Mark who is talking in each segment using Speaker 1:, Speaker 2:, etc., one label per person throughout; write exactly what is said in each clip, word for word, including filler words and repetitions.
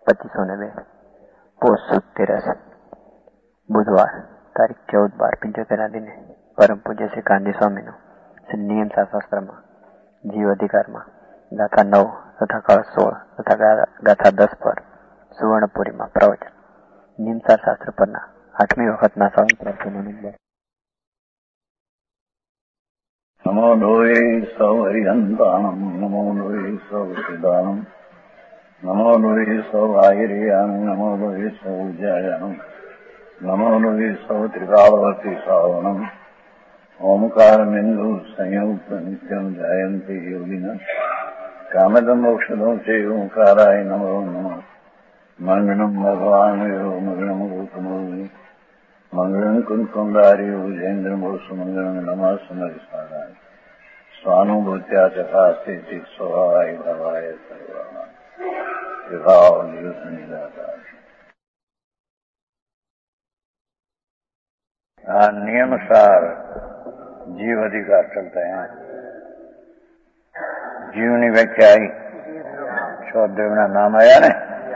Speaker 1: પચીસો ને બે પોષ તેરસ બુધવાર તારીખ ચૌદ બાર પંચોતેરના દિને પરમ પૂજ્ય શ્રી કાનજી સ્વામીનું શ્રી નિયમ શાસ્ત્રમાં જીવ અધિકારમાં ગાથા નવ તથા કળ સોળ તથા ગાથા દસ પર સુવર્ણપુરીમાં પ્રવચન. નિયમસાર શાસ્ત્ર પરના આઠમી વખતના સવાલ પ્રશ્નનો નંબર.
Speaker 2: નમો લોહે સૌ હરિહંતાણમ નમો લોહે સૌ સિદ્ધાણમ નમો લોહે સૌ આયર્યાણ નમો લોહે સૌ જયાણમ નમો લોહે સૌ ત્રિકાળવતી શ્રાવણમ ઓમકાર બિંદુ સંયુક્ત નિત્યમ જયંતિ યોગિના કામદમ મોક્ષદો છે ઓંકારાય નમો નમઃ. મંગળમ ભગવાન મંગળમ ગૌતમો મંગળમ કુંકુંડારી ઉજેન્દ્રમો સુમંગળમ નમઃ સમરિસારાય સ્વાનુભૂત્યા ચકાસ્તે ચિત સ્વભાવાય ભવાય સર્વા વિભાવ નિયુત નિરાકાર. हाँ, नियमसार जीव अधिकार चलते हैं. जीवनी व्याख्या आई, शौदेव ना नाम आया ने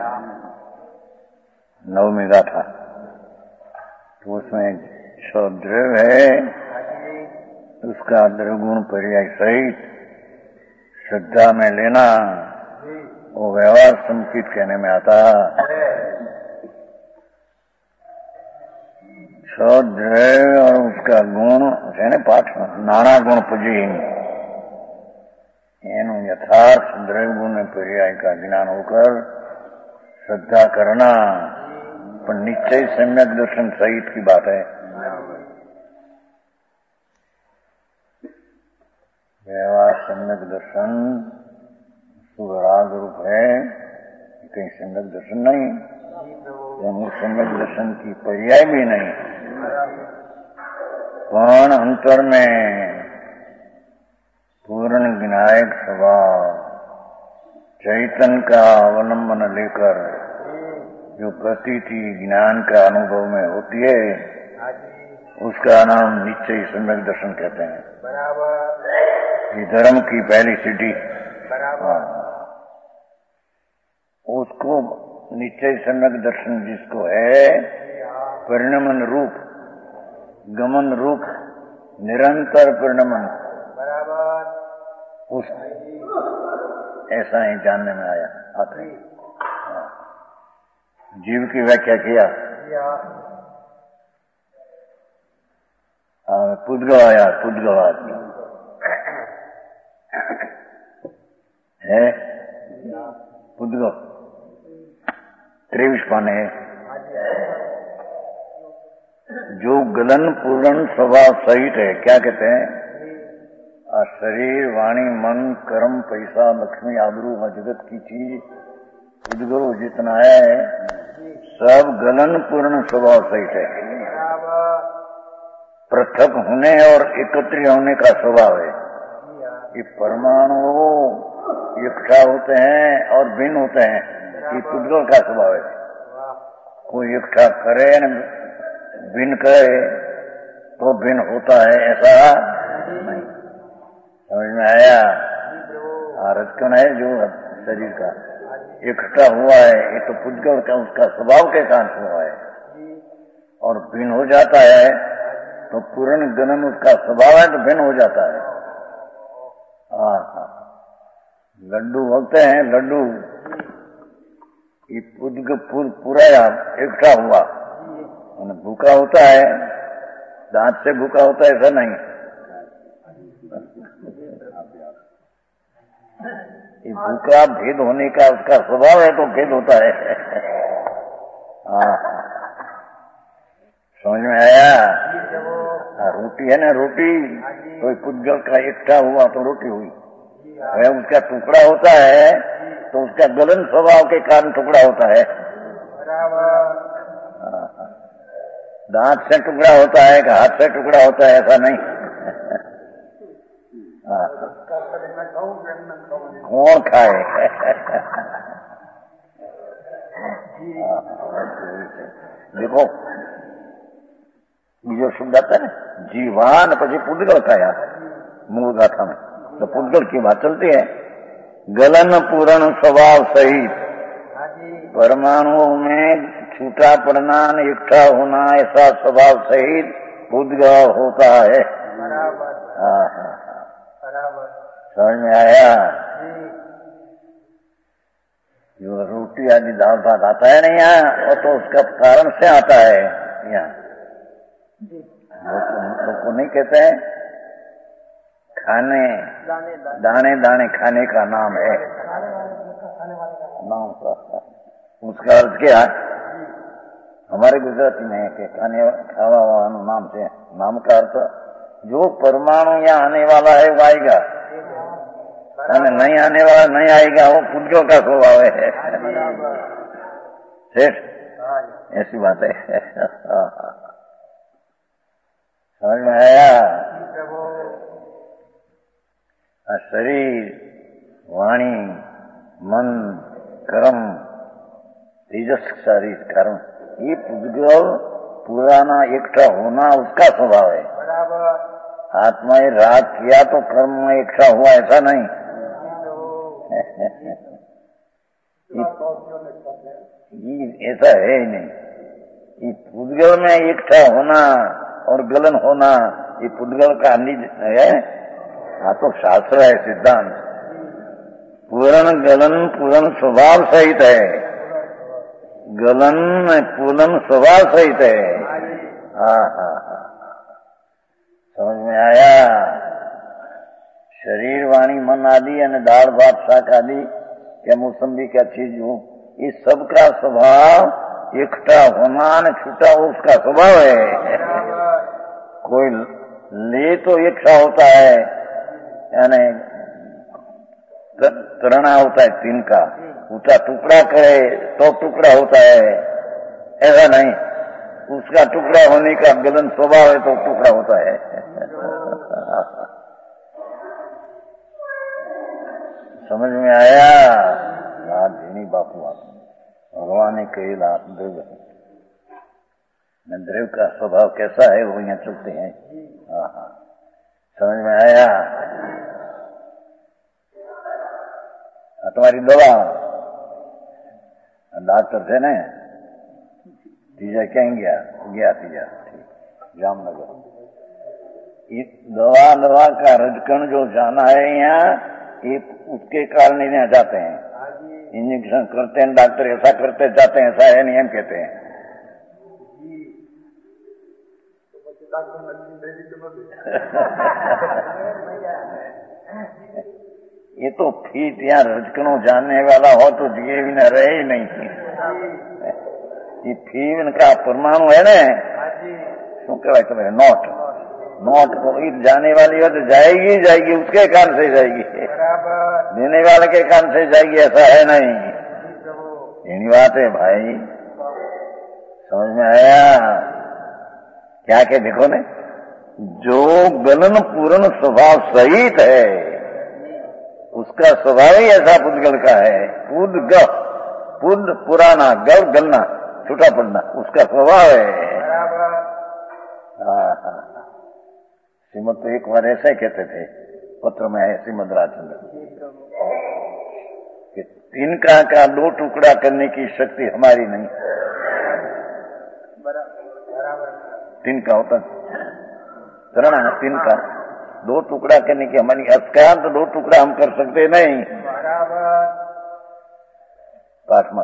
Speaker 2: नवमी गाथा, तो उसमें शौदेव है, उसका द्रगुण पर्याय सहित श्रद्धा में लेना वो व्यवहार संकित कहने में आता. सौद्रव्य और उसका गुण है ने पाठ नाना गुण पूजी एनु यथार्थ द्रव्य गुण पर्याय का ज्ञान होकर श्रद्धा करना पर निश्चय सम्यक दर्शन सहित की बात है. व्यवहार सम्यक दर्शन सुराग रूप है, कहीं सम्यक दर्शन नहीं, यानी सम्यक दर्शन की पर्याय भी नहीं, पण अंतर में पूर्ण विनायक स्वभाव चैतन्य का अवलंबन लेकर जो प्रतीति ज्ञान का अनुभव में होती है उसका नाम निश्चय सम्यक दर्शन कहते हैं. ये धर्म की पहली सीढ़ी. उसको निश्चय सम्यक दर्शन जिसको है, परिणमन रूप गमन रूप निरंतर परिणमन उस ऐसा ही जानने में आया आता है. जीव की व्याख्या किया, पुद्गल आया, पुद्गलवाद है, पुद्गल त्रेविश पाने है जो गलन पूर्ण स्वभाव सहित है. क्या कहते हैं? शरीर वाणी मन कर्म पैसा लक्ष्मी आबरू जगत की चीज उद्गरो जितना है सब गलन पूर्ण स्वभाव सहित है. पृथक होने और एकत्रित होने का स्वभाव है. ये परमाणु इकट्ठा होते हैं और भिन्न होते हैं, ये पुद्गल का स्वभाव है. कोई इकट्ठा करे न भिन्न करे तो भिन्न होता है, ऐसा नहीं. समझ में आया? रचकन है जो शरीर का इकट्ठा हुआ है, ये तो पुद्गल का उसका स्वभाव के कारण हुआ है, और भिन्न हो जाता है तो पूर्ण गणन उसका स्वभाव है तो भिन्न हो जाता है. हाँ हाँ, लड्डू होते हैं, लड्डू ये पुद्ग पूरा इकट्ठा हुआ भूखा होता है, दांत से भूखा होता है ऐसा नहीं. ये भूखा भेद होने का उसका स्वभाव है तो भेद होता है. हाँ, समझ में आया? रोटी है ना, रोटी तो पुद्गल का इकट्ठा हुआ तो रोटी हुई. वह उसका टुकड़ा होता है तो उसका गलन स्वभाव के कारण टुकड़ा होता है. दांत से टुकड़ा होता है कि हाथ से टुकड़ा होता है ऐसा नहीं. कौन खाए? देखो जो शब्द आता है जीवान પછી पुद्गल खाया मूल गाथा में, तो पुद्गल की बात चलती है. गलन पूर्ण स्वभाव सहित परमाणुओं में छूटा पड़ना इकट्ठा होना ऐसा स्वभाव सहित उद्गव होता है। हाँ हाँ समझ में आया? जो रोटी आदि दाल भात आता है ना यहाँ, और तो उसका कारण से आता है यहाँ। लोग को नहीं कहते हैं खाने दाने दाने खाने का नाम है, नाम का उसका अर्थ क्या है? हमारे गुजराती में है कि खाने खावा वाला नाम से, नाम का अर्थ जो परमाणु यहाँ आने वाला है वो आएगा, नहीं आने वाला नहीं आएगा, वो पुद्गल का स्वभाव है। सेठ ऐसी बात है। समझ में आया? शरीर, वाणी, मन, कर्म, तेजस शरीर कर्म, ये पुद्गल पुराना इकट्ठा होना उसका स्वभाव है। आत्मा ने राग किया तो कर्म में इकट्ठा हुआ ऐसा नहीं। ये ऐसा है ही नहीं। ये पुद्गल में इकट्ठा होना और गलन होना, ये पुद्गल का निज है। हाँ तो शास्त्र है, सिद्धांत। पूर्ण गलन पूर्ण स्वभाव सहित है, गलन पूर्ण स्वभाव सहित है। हाँ हाँ हाँ समझ में आया? शरीर, वाणी, मन आदि यानी दाल भात शाक आदि या मौसम्बी क्या चीज हो, इस सब का स्वभाव इकट्ठा होना न छूटा उसका स्वभाव है। कोई ले तो इकट्ठा होता है, यानी करना होता है तीन का, उसका टुकड़ा करे तो टुकड़ा होता है, ऐसा नहीं। उसका टुकड़ा होने का गलन स्वभाव है तो टुकड़ा होता है। समझ में आया? लाभ देनी बापू आप भगवान ने कही लाभ द्रव्य द्रव्य का स्वभाव कैसा है वो यहाँ चलते हैं। हाँ हाँ समझ में आया? तुम्हारी दवा डॉक्टर थे ना, तीजा कहीं गया गया तीजा ठीक जामनगर, दवा दवा का रजकण जो जाना है यहाँ, ये उसके कारण इन्हें जाते हैं, इंजेक्शन करते हैं डॉक्टर, ऐसा करते जाते हैं, ऐसा है नियम कहते हैं। ये तो फीट यहाँ रजकणों जानने वाला हो तो दिए भी न रहे ही नहीं। ये फीट का परमाणु है ना, શું કહેવાય तुम्हारे नोट नोट को जाने वाली हो तो जाएगी जाएगी, उसके कारण से जाएगी, देने वाले के कारण से जाएगी ऐसा है नहीं। यही बात है भाई, समझ में आया? क्या के देखो ने, जो गलन पूर्ण स्वभाव सहित है उसका स्वभाव ही ऐसा पुद्गल का है। पुद ग पुद पुराना, गल गलना छूटा पड़ना उसका स्वभाव है। हाँ हाँ श्रीमद तो एक बार ऐसा ही कहते थे, पत्र में है श्रीमद राजचंद्र कि तिनका का दो टुकड़ा करने की शक्ति हमारी नहीं। तिनका होता करना है, तिनका दो टुकड़ा करने की हमारी अस्कार, तो दो टुकड़ा हम कर सकते नहीं। पाठमा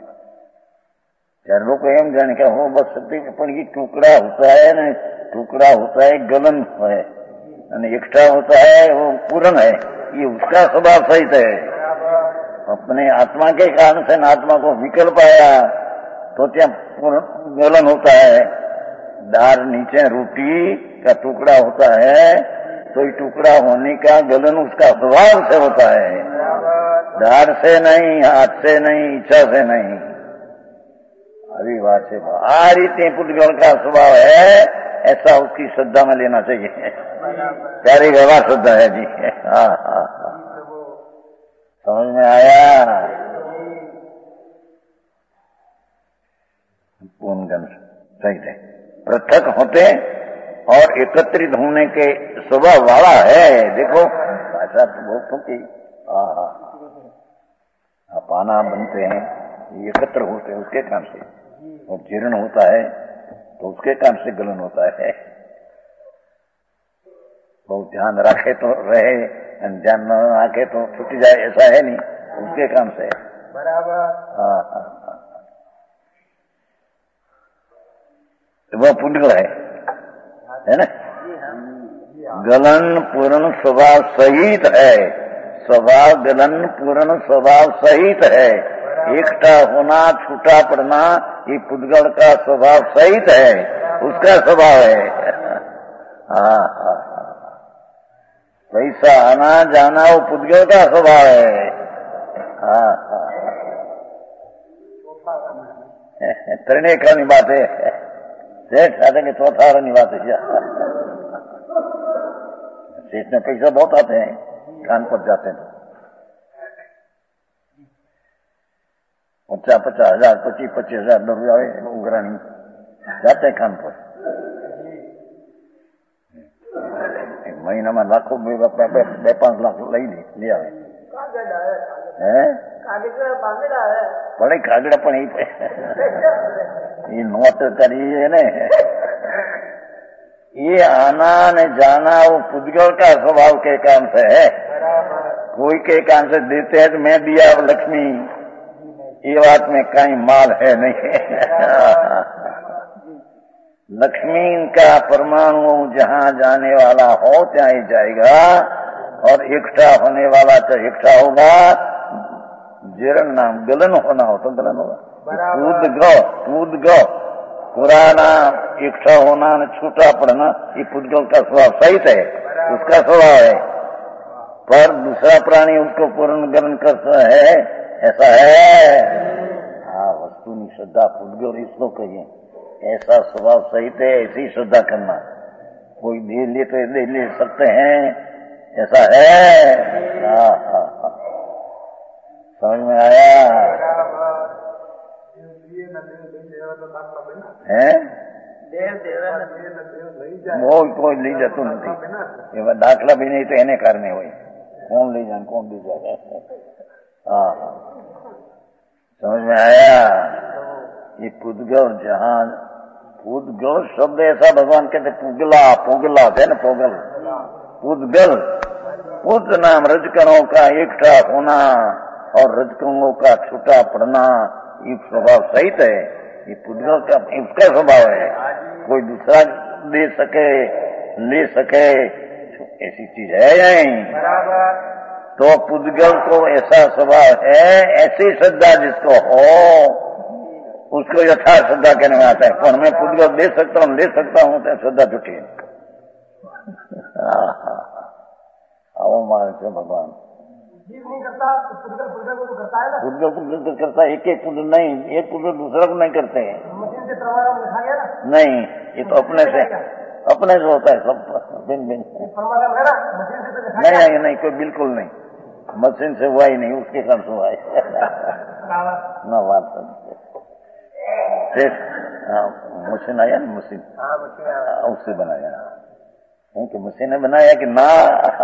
Speaker 2: चार लोग एम जाने क्या हो बस सकते, पण ये टुकड़ा होता है ना, टुकड़ा होता है गलन है, इकट्ठा होता है वो पूर्ण है, ये उसका स्वभाव सहित है। अपने आत्मा के कारण से आत्मा को विकल्प आया तो क्या गलन होता है। दार नीचे रोटी का टुकड़ा होता है तो ये टुकड़ा होने का गलन उसका स्वभाव से होता है, दार से नहीं, हाथ से नहीं, इच्छा से नहीं। अभी बात से आ रीते पुद्गल का स्वभाव है, ऐसा उसकी श्रद्धा में लेना चाहिए। प्यारी व्यवहार श्रद्धा है जी। हाँ हाँ हाँ समझ में आया? पूर्ण सही थे, पृथक होते और एकत्रित होने के स्वभाव वाला है। देखो भाषा तो बहुत होती, हाँ हाँ पाना बनते हैं, एकत्र होते हैं उसके काम से, और जीर्ण होता है तो उसके काम से गलन होता है। बहुत ध्यान रखे तो रहे, ध्यान न रखे तो छूट जाए, ऐसा है नहीं, उसके काम से बराबर। हाँ हाँ हाँ, वो पुण्य है, है ना। गलन पूर्ण स्वभाव सहित है, स्वभाव गलन पूर्ण स्वभाव सहित है। एकटा होना छूटा पड़ना ये पुद्गल का स्वभाव सहित है, उसका स्वभाव है। हाँ हाँ, पैसा आना जाना वो पुद्गल का स्वभाव है। हाँ हाँ, त्रिने का बात है, सेठ आते के चौथा रनी बात है। सेठ में पैसा बहुत आते हैं, कान पर जाते हैं तो पचास पचास हजार पच्चीस पच्चीस हजार रुपया उगरानी जाते हैं कान पर। महीना में लाखों में बे पांच लाख लई लिया है, बड़े कागड़ा पण ये नोट करिए ने, ये आना न जाना वो पुद्गल का स्वभाव के काम से है। कोई के काम से देते हैं तो मैं दिया लक्ष्मी, ये बात में कहीं माल है नहीं। लक्ष्मी का परमाणु जहाँ जाने वाला हो ત્યાં ही जाएगा, और इकट्ठा होने वाला तो इकट्ठा होगा। जीर्ण नाम गलन होना हो तो गलन होगा। कूद गो कूद गो पुराना इकट्ठा होना न छूटा पड़ना ये पुद्गल का स्वभाव सहित है, उसका स्वभाव है। पर दूसरा प्राणी उसको पूर्ण गलन करता है, ऐसा है। हाँ, वस्तु की श्रद्धा पुद्गल इसको कहिए, ऐसा स्वभाव सहित है, ऐसी श्रद्धा करना। कोई दे ले तो ले ले सकते हैं, ऐसा है। हाँ हाँ हाँ, समझ में आया है। वो कोई ले जातो नहीं, ये दाखला भी नहीं तो એને કારણે હોય, कौन ले जाए कौन ले जाए। हाँ हाँ, समझ में आया। ये पुद्गल जहाँ पुद्गल शब्द ऐसा भगवान कहते पुगला पुगला है ना, पुगल पुद्गल पुद नाम रजकणों का इकट्ठा होना और रजकणों का छूटा पड़ना ये स्वभाव सहित है। ये पुद्गल का इसका स्वभाव है, कोई दूसरा दे सके ले सके ऐसी चीज है नहीं। तो पुद्गल को ऐसा स्वभाव है, ऐसी श्रद्धा जिसको हो उसको यथार्थ श्रद्धा कहने में आता है। पर मैं पुद्गल दे सकता हूँ ले सकता हूँ तो श्रद्धा झूठी है। आओ मारे से भगवान नहीं करता, पुद्गल पुद्गल को तो करता है ना, पुद्गल पुद्गल करता है। एक एक पुद्गल नहीं, एक पुद्गल दूसरा को नहीं करते हैं। मशीन से प्रमाण लिखा गया ना, नहीं, ये तो अपने से अपने से होता है सब बिन बिन। नहीं नहीं नहीं, कोई बिल्कुल नहीं, मशीन से हुआ ही नहीं, उसके कारण से हुआ है ना बात। मशीन आया ना, मशीन उससे बनाया, क्योंकि मशीन ने बनाया कि ना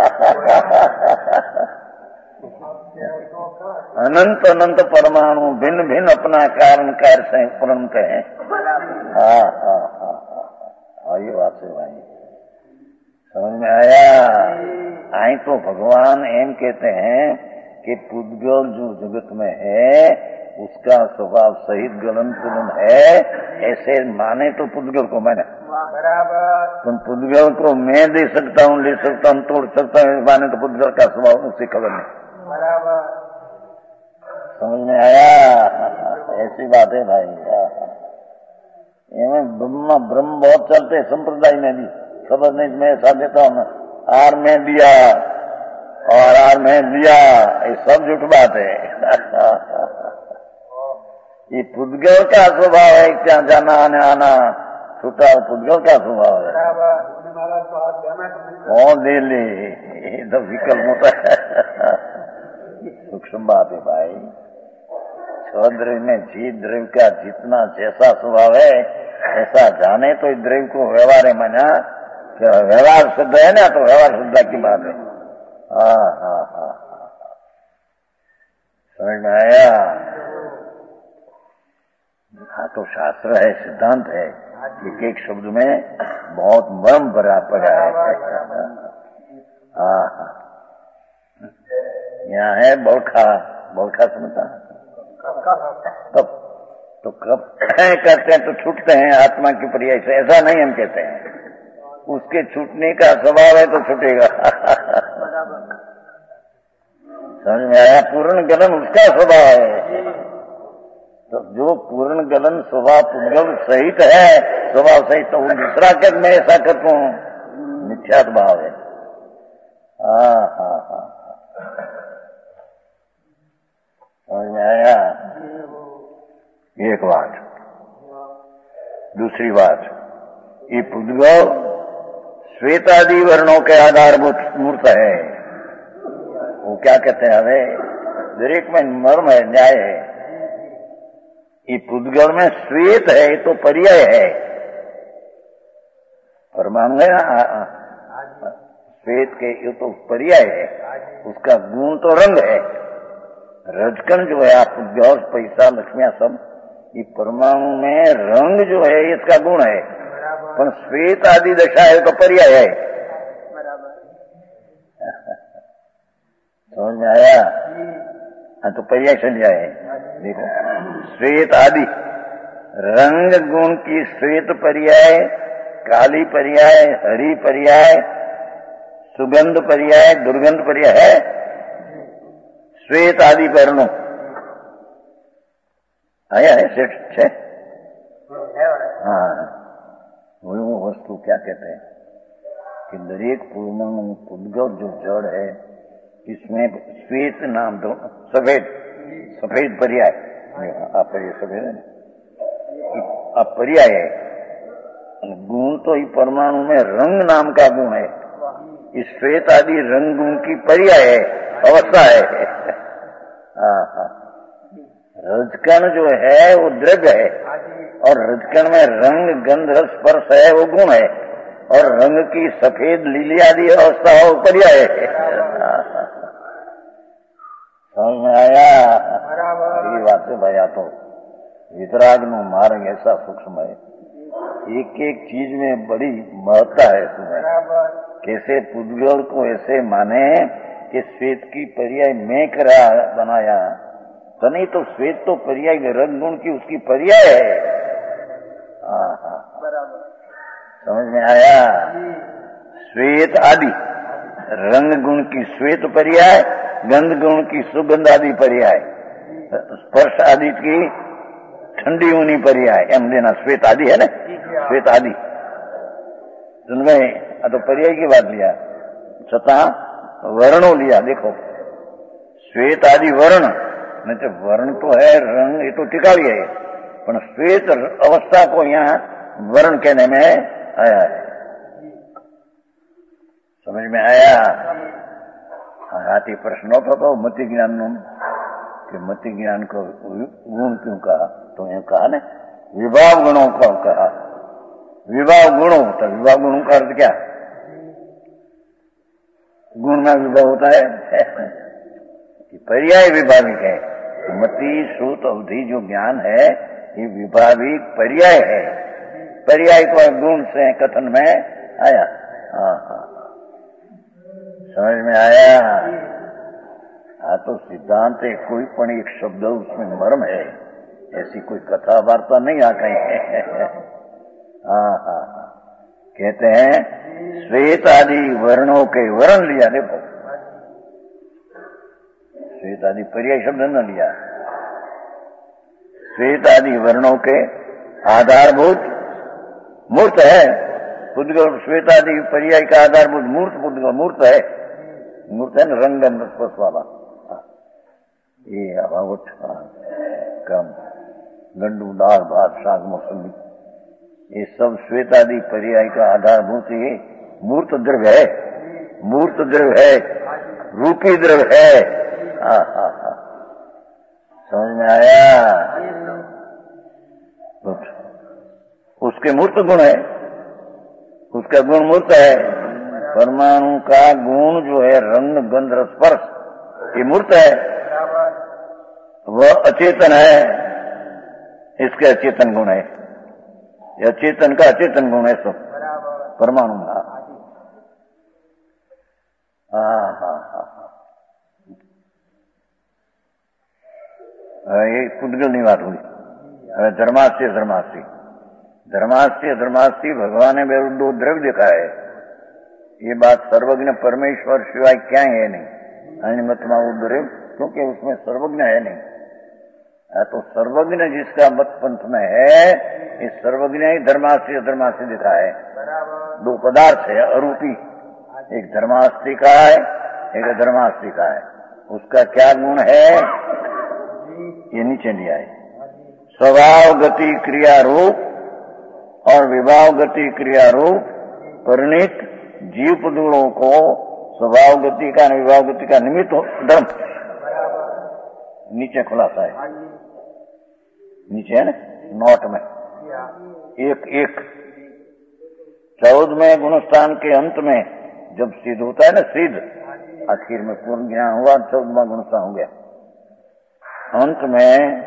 Speaker 2: अनंत अनंत परमाणु भिन्न भिन्न अपना कारण कार्य से प्रणत है। हाँ हाँ हाँ हाँ, ये बात है भाई, समझ में आया। आई तो भगवान एम कहते हैं कि पुद्गल जो जगत में है उसका स्वभाव सहित गलन पुलन है, ऐसे माने तो पुद्गल को मैंने बराबर, तुम पुद्गल को मैं दे सकता हूँ ले सकता हूँ तोड़ सकता हूँ माने तो पुद्गल का स्वभाव उससे खबर नहीं बराबर। समझ में आया, ऐसी बात है भाई। ब्रह्म ब्रह्म बहुत चलते संप्रदाय में भी, खबर नहीं मैं ऐसा देता हूँ आर में दिया और आर में दिया, ये सब झूठ बात है। ये पुद्गल का स्वभाव है, क्या जाना आने आना छूटा पुद्गल का स्वभाव है। कौन दे ले, ये तो विकल्प होता है। सूक्ष्म बात है भाई। छह द्रव्य में जीत द्रव्य का जितना जैसा स्वभाव है ऐसा जाने तो इस द्रव्य को व्यवहार है माना, व्यवहार शुद्ध है ना, तो व्यवहार शुद्ध की बात है। हाँ हाँ हाँ, समझ में आया। हाँ तो शास्त्र है, सिद्धांत है, एक एक शब्द में बहुत मर्म भरा पड़ा है। हाँ हाँ, यहाँ है बौखा, बौखा समझता कब तो कब करते हैं तो छूटते हैं आत्मा की पर्याय से, ऐसा नहीं हम कहते हैं। उसके छूटने का स्वभाव है तो छूटेगा। समझ में आया? पूर्ण गलन उसका स्वभाव है। तो जो पूर्ण गलन स्वभाव पुद्गल सहित है, स्वभाव सहित, तो वो दूसरा कर मैं ऐसा करता हूँ, मिथ्यात्व भाव है। हाँ हाँ हाँ, समझ में आया? एक बात। दूसरी बात, ये पुद्गल श्वेत आदि वर्णों के आधारभूत मूर्त है। वो क्या कहते हैं? हमें दरेक में मर्म है, न्याय है। ये पुद्गल में श्वेत है तो पर्याय है, परमाणु है ना, श्वेत के ये तो पर्याय है, उसका गुण तो रंग है। रजकण जो है, आप पुद्गल, पैसा, लक्ष्मियां सब, ये परमाणु में रंग जो है इसका गुण है, पर श्वेत आदि दशा है तो पर्याय है। समझ में आया? हाँ तो पर्याय चल जाए। देखो, श्वेत आदि रंग गुण की श्वेत पर्याय, काली पर्याय, हरी पर्याय, सुगंध पर्याय, दुर्गंध पर्याय है। श्वेत आदि वर्णों आया है सेठ छे। हाँ, वो वस्तु क्या कहते हैं कि दरेक पूर्ण पुद्गल जो जड़ है, इसमें श्वेत नाम दो, सफेद, सफेद पर्याय, आप ये सफेद है, आप पर्याय है। गुण तो ही परमाणु में रंग नाम का गुण है, इस श्वेत आदि रंग गुण की पर्याय है, अवस्था है। हाँ हाँ, रजकण जो है वो द्रव्य है, और रजकण में रंग, गंध, रस, स्पर्श है, वो गुण है, और रंग की सफेद लीली आदि अवस्था हो पर्याय है। समझ में आया? ये बात है भैया। तो वितराग नो मार्ग ऐसा सूक्ष्म है, एक एक चीज में बड़ी महत्ता है इसमें। कैसे पुद्गल को ऐसे माने कि श्वेत की पर्याय मैं करा बनाया, तो नहीं तो श्वेत तो पर्याय रंग गुण की उसकी पर्याय है। हाँ हाँ, समझ में आया? श्वेत आदि रंग गुण की श्वेत पर्याय, गंध गुण की सुगंध आदि पर्याय, स्पर्श आदि की ठंडी ऊनी पर्याय, एम देना श्वेत आदि है ना, श्वेत आदि जिनमें तो पर्याय की बात लिया, छता वर्णों लिया। देखो, श्वेत आदि वर्ण, नहीं तो वर्ण तो है रंग, ये तो टिकावी है, पर श्वेत अवस्था को यहाँ वर्ण कहने में आया है। समझ में आया? हाथी प्रश्न होता तो मति ज्ञान नो कि मति ज्ञान को गुण क्यों कहा? तो ये कहा ना, विभाव गुणों को कहा। विभाव गुणों, तो विभाव गुणों का अर्थ क्या? गुण में विभाव होता है कि पर्याय विभाविक है। मति, श्रुत, अवधि जो ज्ञान है ये विभाविक पर्याय है। पर्याय को गुण से कथन में आया। हाँ हाँ, समझ में आया? हाँ, तो सिद्धांत है, कोई पण एक शब्द उसमें मर्म है, ऐसी कोई कथा वार्ता नहीं आ गई है। हाँ हाँ हाँ, कहते हैं श्वेत आदि वर्णों के वर्ण लिया। देखो, श्वेत आदि पर्याय शब्द न लिया, श्वेत आदि वर्णों के आधारभूत मूर्त है पुद्गल। श्वेत आदि पर्याय का आधारभूत मूर्त पुद्गल मूर्त है। मूर्त है न रंग स्पर्श वाला। ये अभावट कम लड्डू, दाल, भात, साग, मौसमी, ये सब श्वेत आदि पर्याय का आधारभूत ये मूर्त द्रव्य है। मूर्त द्रव्य है, रूपी द्रव्य है। हाँ हाँ हाँ, समझ में आया? उसके मूर्त गुण है, उसका गुण मूर्त है। परमाणु का गुण जो है रंग, गंध, रस, स्पर्श, ये मूर्त है, वह अचेतन है। इसके अचेतन गुण है, ये अचेतन का अचेतन गुण है सब परमाणु का। हाँ हाँ हाँ ये पुद्गल बात हुई। હવે ધર્માસ્ય ધર્માસ્ય धर्मास्ति धर्मास्ति भगवान ने मेरे दो द्रव्य दिखाए। ये बात सर्वज्ञ परमेश्वर सिवाय क्या है नहीं, अनिमतमा वो द्रव्य, क्योंकि उसमें सर्वज्ञ है नहीं। आ, तो सर्वज्ञ जिसका मत पंथ में है, इस सर्वज्ञ ही धर्मास्ति धर्मास्ति दिखाए। दो पदार्थ है अरूपी, एक धर्मास्ति का है, एक धर्मास्ति का है। उसका क्या गुण है ये नीचे लिया है। स्वभाव गति क्रिया रूप और विभाव गति क्रिया रूप परिणित जीव पुद्गलों को स्वभाव गति का विभाव गति का निमित्त धर्म नीचे खुलासा है, नीचे है ना नोट में एक एक चौदहवें गुणस्थान के अंत में जब सिद्ध होता है ना, सिद्ध आखिर में पूर्ण ज्ञान हुआ, चौदहवां गुणस्थान हो गया। अंत में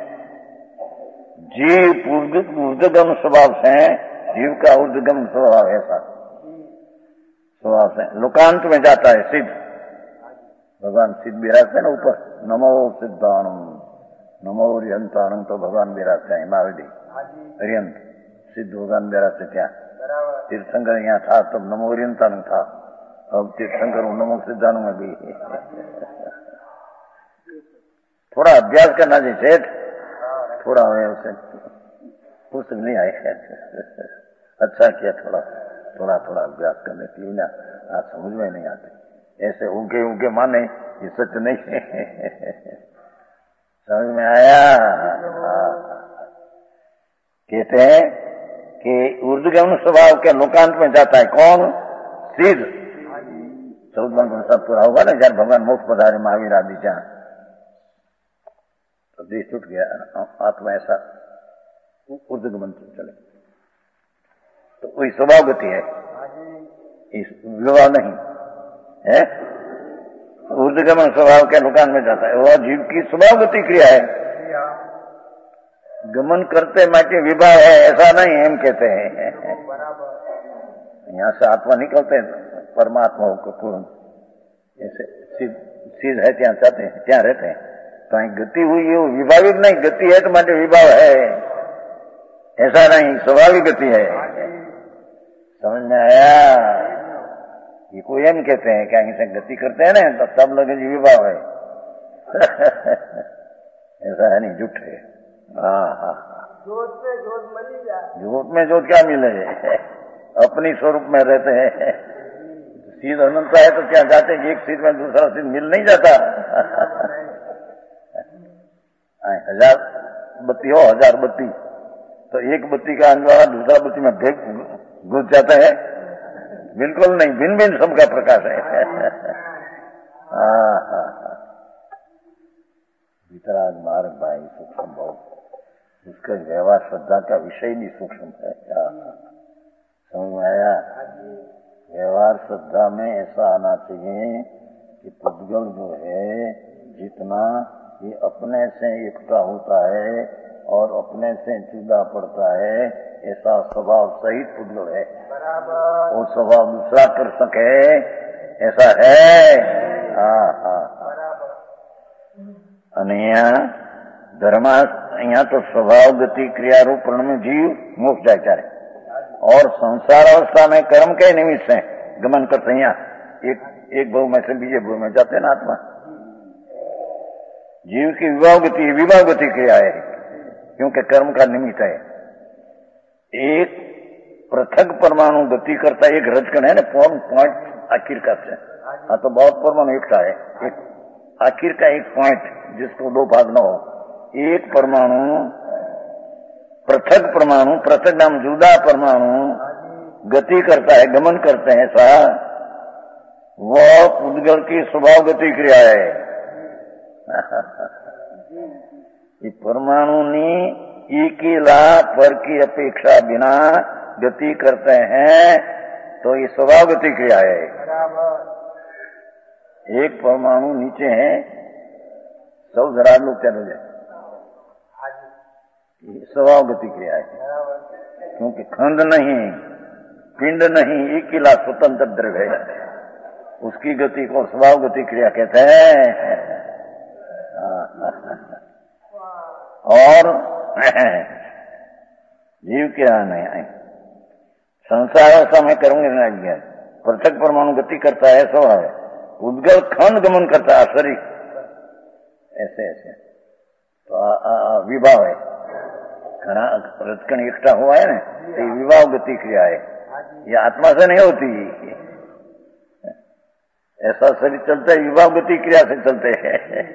Speaker 2: जीव ऊर्ध्वगम स्वभाव से, जीव का ऊर्ध्वगम स्वभाव ऐसा स्वभाव से लोकांत में जाता है सिद्ध। भगवान सिद्ध विराजते हैं ना ऊपर, नमो सिद्धानम नमो रियंतानम, तो भगवान विराजते हैं हिमालय रियंत सिद्ध भगवान विराजते क्या। तीर्थंकर यहाँ था तब नमो रियंतानम था, अब तीर्थंकर नमो सिद्धानम में भी थोड़ा अभ्यास करना चाहिए, थोड़ा है उसे पुस्तक नहीं आए अच्छा किया, थोड़ा थोड़ा थोड़ा अभ्यास करने के लिए ना, आज समझ में नहीं आते ऐसे उगे उगे माने ये सच नहीं है समझ में आया। कहते हैं कि ऊर्ध्वगमन स्वभाव के लोकांत में जाता है कौन, सिद्ध। चौदह गुण सब पूरा होगा ना, जब भगवान मोक्ष पधारे महावीर आदि जहां, तो देश टूट गया, आत्मा ऐसा ऊर्ध्वगमन चले, तो कोई स्वभाव गति है, इस विवाह नहीं है। ऊर्ध्वगमन स्वभाव के लोकांत में जाता है, वह जीव की स्वभाव गति क्रिया है। गमन करते माटे विवाह है ऐसा नहीं, हम कहते हैं यहाँ से आत्मा निकलते परमात्मा को पूर्ण ऐसे सीध है, ત્યાં जाते हैं, ત્યાં रहते हैं, तो गति हुई है, विभाविक नहीं, गति है तो माटे विभाव है ऐसा नहीं, स्वाभाविक गति है। समझ में आया। ये कोई एम कहते हैं क्या से गति करते हैं ना तो सब लोग विभाव है ऐसा है नहीं, झूठ है। हाँ हाँ
Speaker 3: जोत में जोत मरी जाए,
Speaker 2: जोत में जोत क्या मिले, अपनी स्वरूप में रहते हैं। सीध अनंत है तो क्या जाते हैं, एक सीध में दूसरा सीध मिल नहीं जाता हजार बत्ती हो, हजार बत्ती, तो एक बत्ती का अंजवाला दूसरा बत्ती में भेद घुस जाता है, बिल्कुल नहीं, भिन्न भिन्न सबका प्रकाश है वितराग मार्ग भाई सूक्ष्म बहुत, उसका व्यवहार श्रद्धा का विषय भी सूक्ष्म है। समझ में आया। व्यवहार श्रद्धा में ऐसा आना चाहिए कि पुद्गल जो है जितना ये अपने से एकता होता है और अपने से जुदा पड़ता है, ऐसा स्वभाव सहित पुद्गल है, वो स्वभाव दूसरा कर सके ऐसा है। हाँ हाँ हाँ धर्मा यहाँ तो स्वभाव गति क्रिया रूप में जीव मोक्ष जाता है, और संसार अवस्था में कर्म के निमित्त से गमन करते हैं, एक एक भाव में से बीजे भाव में जाते हैं ना आत्मा। जीव की विभाव गति विभाव गति क्रिया है, क्योंकि कर्म का निमित्त है। एक पृथक परमाणु गति करता है, एक रजकण है ना पॉइंट आखिर का से, हाँ तो बहुत परमाणु एकता है, एक आखिर का एक पॉइंट जिसको दो भाग न हो, एक परमाणु पृथक परमाणु, पृथक नाम जुदा परमाणु गति करता है, गमन करते हैं, ऐसा वह पुद्गल की स्वभाव गति क्रिया है। ये परमाणु ने एकेला पर की अपेक्षा बिना गति करते हैं, तो ये स्वभाव गति क्रिया है। एक परमाणु नीचे है, सब जरा लोग चले जाए, स्वभाव गति क्रिया है, क्योंकि खंड नहीं, पिंड नहीं, अकेला स्वतंत्र द्रव्य है, उसकी गति को स्वभाव गति क्रिया कहते हैं। और जीव क्या नहीं आए संसार ऐसा मैं करूंगे नहीं, पृथक परमाणु गति करता है स्वभाव है, उद्गल खंड गमन करता है शरीर, ऐसे ऐसे तो आ, आ, आ, विभाव है, घना रजकण इकट्ठा हुआ है ना, तो ये विभाव गति क्रिया है, ये आत्मा से नहीं होती, ऐसा शरीर चलता है विभाव गति क्रिया से चलते हैं।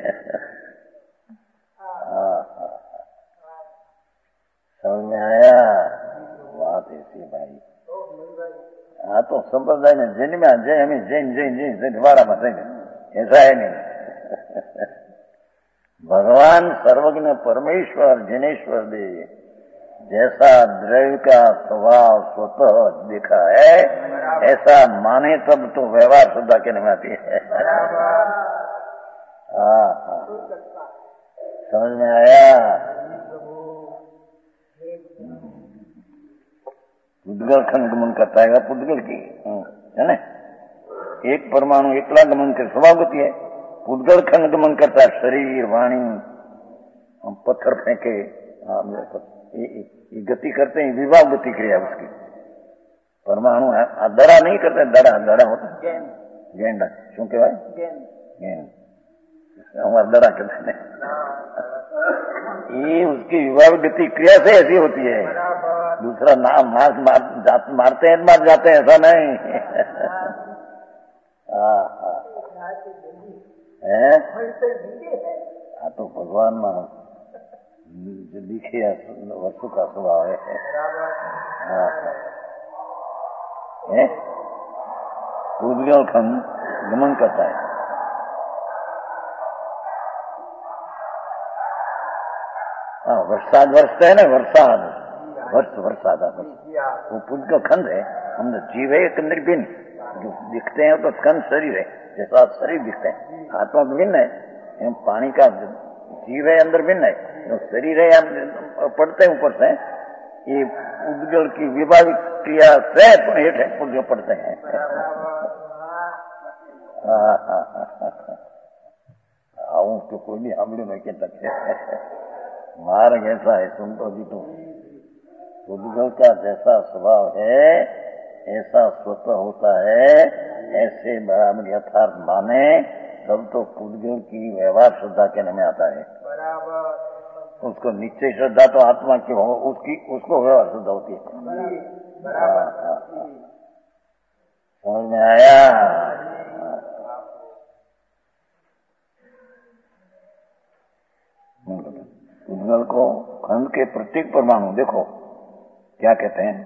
Speaker 2: समझ में आया बात ऐसी भाई? हाँ तो संप्रदाय में जैन में जय हमें जैन जैन जैन जैन वारा बताएंगे, ऐसा है नहीं। भगवान सर्वज्ञ परमेश्वर जनेश्वर दे जैसा द्रव्य का स्वभाव स्वतः देखा है, ऐसा माने तब तो व्यवहार शुद्धा कहने में आती है। हाँ हाँ समझ में आया? पुद्गल खंड गमन करता है पुद्गल की, है ना, एक परमाणु एकला गमन कर स्वभाव गति है, पुद्गल खंड गमन करता है शरीर वाणी, पत्थर फेंके, ये गति करते हैं, विभाव गति क्रिया उसकी। परमाणु है दड़ा नहीं करते, दड़ा दड़ा होता है गेंडा, क्यों के भाई गेंद हमारा दड़ा कहते हैं, ये उसकी विभाव गति क्रिया से ऐसी होती है। दूसरा नाम मार, मार, जा, मारते हैं मार जाते हैं ऐसा नहीं। हाँ तो भगवान जो दिखे वस्तु का स्वभाव है, उद्गल खंड गमन करता है। हाँ वर्षाद वर्षता है ना, वर्षाद वर्ष वर्षाद वो पुद्गल खंड है, हम जीव है एक अंदर भिन्न, जो दिखते हैं तो खंड शरीर है, जैसा शरीर दिखते हैं, आत्मा भिन्न है, पानी का जीव है अंदर भिन्न है, जो शरीर है हम पढ़ते हैं ऊपर से, ये उद्गल की विभाविक क्रिया से हेठ है पुद्गल पढ़ते हैं। आऊं तो कोई भी हमले में कहता है मार्ग ऐसा है, सुन तो जी तो पुद्गल का जैसा स्वभाव है ऐसा स्वतः होता है, ऐसे बराबर यथार्थ माने तब तो पुद्गल की व्यवहार श्रद्धा कहने में आता है। उसको निश्चय श्रद्धा तो आत्मा की हो, उसकी उसको व्यवहार श्रद्धा होती है। समझ में आया? पुद्गल को खंड के प्रत्येक परमाणु देखो क्या कहते हैं,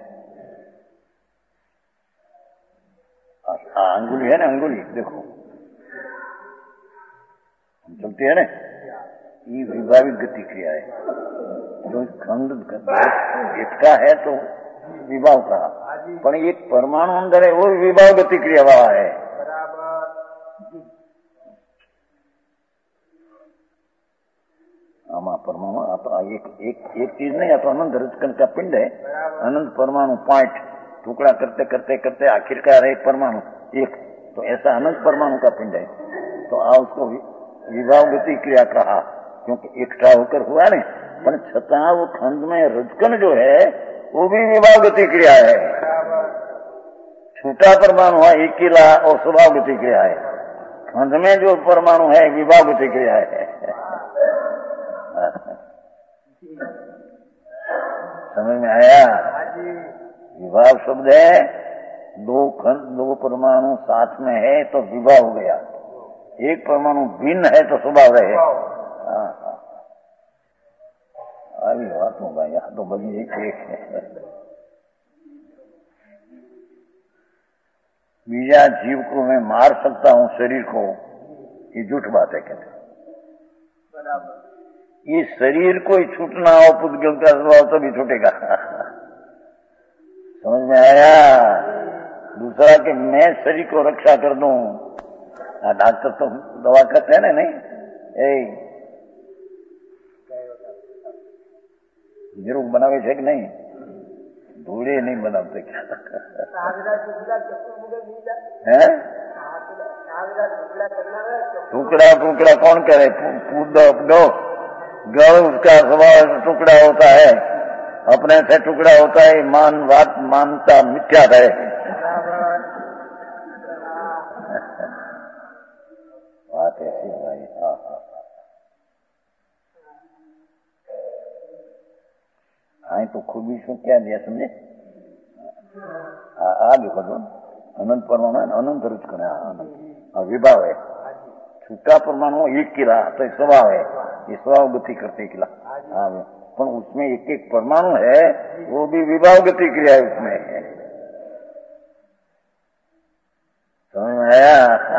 Speaker 2: अंगुली है ना, अंगुली देखो चलती है ना, ये विभाविक गति क्रिया है, जो खंड एकता है तो विभाव का, पर एक परमाणु अंदर है वो विभाव गति क्रिया वाला है। आमा परमाणु एक एक एक चीज नहीं, तो अनंत रजकण का पिंड है, अनंत परमाणु पॉइंट टुकड़ा करते करते करते आखिरकार एक परमाणु एक, तो ऐसा अनंत परमाणु का पिंड है, तो आ उसको विभाव गति क्रिया कहा, क्योंकि इकट्ठा होकर हुआ नहीं, पर छता वो खंड में रजकण जो है वो भी विभाव गति क्रिया है। छोटा परमाणु है अकेला और स्वभाव गति क्रिया है, खंड में जो परमाणु है विभाव गति क्रिया है। समझ में आया? विभाव शब्द है दो खंड दो परमाणु साथ में है तो विभाव हो गया, एक परमाणु भिन्न है तो स्वभाव रहे। हाँ हाँ अभी बात होगा, यहाँ तो बड़ी एक एक है। बीजा जीव को मैं मार सकता हूँ शरीर को, ये झूठ बात है कहते। ये शरीर को ही छूटना हो पुद्गल का स्वभाव तभी छूटेगा। समझ में आया? दूसरा कि मैं शरीर को रक्षा कर दूं, डॉक्टर तो दवा करते हैं ना, नहीं ए નિરૂપ બનાવે છે કે નહીં? ધૂળે નહીં બનાવते क्या? है टुकड़ा टुकड़ा कौन करे? दो गौ उसका स्वभाव टुकड़ा होता है, अपने से टुकड़ा होता है, मान बात मानता मिथ्या है। बात ऐसी है भाई। हाँ हाँ हाँ तो खुद भी શું क्या दिया समझे? आ देखो तो अनंत परमाणु है, अनंत रुच करे अनंत और विभाव है। छूटा परमाणु एक किला तो स्वभाव है, ये स्वभाव गति करते किला। हाँ पर उसमें एक एक परमाणु है, वो भी विभाव गति क्रिया है उसमें। समझ में आया?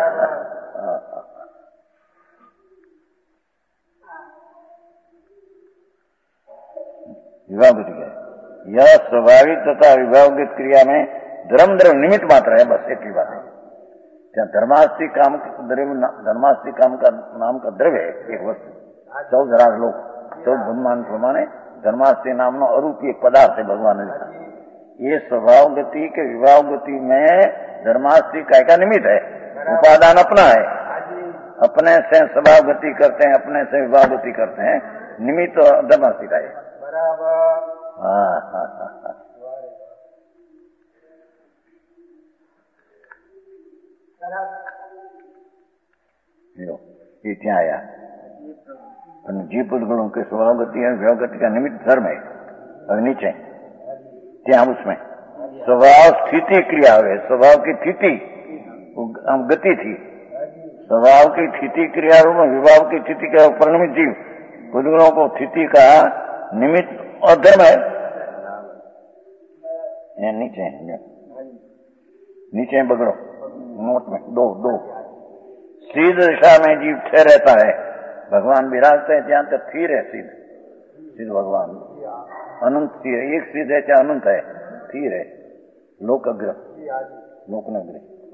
Speaker 2: विभावगत क्रिया यह स्वाभाविक तथा विभावगत क्रिया में धर्म द्रव्य निमित्त मात्र है, बस एक ही बात है। क्या धर्मास्ति काम द्रव्य, धर्मास्ति काम का नाम का द्रव्य है एक वस्तु। चौदह राग लोग चौदह ब्रह्मांड प्रमाणे धर्मास्ति नाम नो अरूपी एक पदार्थ है भगवान ने लिखा। ये स्वभाव गति के विभाव गति में धर्मास्ति का का निमित्त है, उपादान अपना है। अपने से स्वभाव गति करते हैं, अपने से विभाव गति करते हैं, निमित्त धर्मास्ति का है। हाँ हाँ हाँ हाँ ये क्या आया? जीव पुद्गलों के स्वभाव गति है, विभाव गति का निमित्त धर्म है। और नीचे क्या उसमें स्वभाव स्थिति क्रिया है, स्वभाव की स्थिति गति थी, स्वभाव की स्थिति क्रिया रूप में विभाव की स्थिति का परिणमित जीव पुद्गलों को स्थिति का निमित्त और धर्म है। नीचे नीचे बगड़ो नोट में दो दो सीध दिशा में जीव ठहर रहता है, भगवान विराजते हैं जहां तक स्थिर है। सीध सीध भगवान अनंत स्थिर है, एक सीध है चाहे अनंत है, स्थिर है। लोकग्रह लोकनग्रह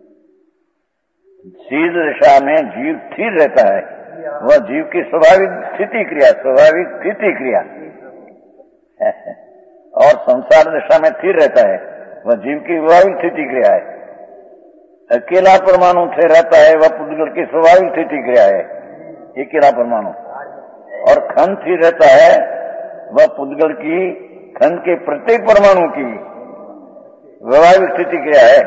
Speaker 2: सीध दिशा में जीव स्थिर रहता है, वह जीव की स्वाभाविक स्थिति क्रिया, स्वाभाविक स्थिति क्रिया और संसार दिशा में स्थिर रहता है, वह जीव की स्वाभाविक स्थिति क्रिया है। अकेला परमाणु स्थिर रहता है, वह पुद्गल की स्वाभाविक स्थिति क्रिया है, अकेला परमाणु। और खंड स्थिर रहता है, वह पुद्गल की खंड के प्रत्येक परमाणु की स्वाभाविक स्थिति क्रिया है।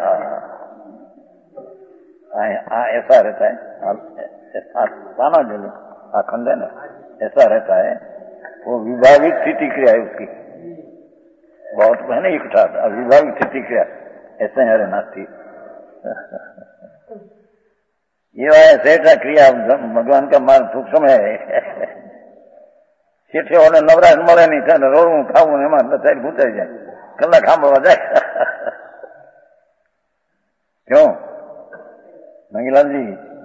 Speaker 2: ऐसा रहता है, पाना जो हाँ खंड है ना, ऐसा रहता है, वो विभाविक स्थिति क्रिया है उसकी। बहुत है ना इकट्ठा विभाविक स्थिति क्रिया ऐसे है रहना थी। ये ऐसा क्रिया भगवान का मार्ग सूक्ष्म है। શેઠે ઓને નવરાશ મળે નહીં, થાય રોડું ખાવું ને એમાં સાઈડ ભૂતાઈ જાય, કલાક ખાંભવા જાય. क्यों मंगीलाल जी?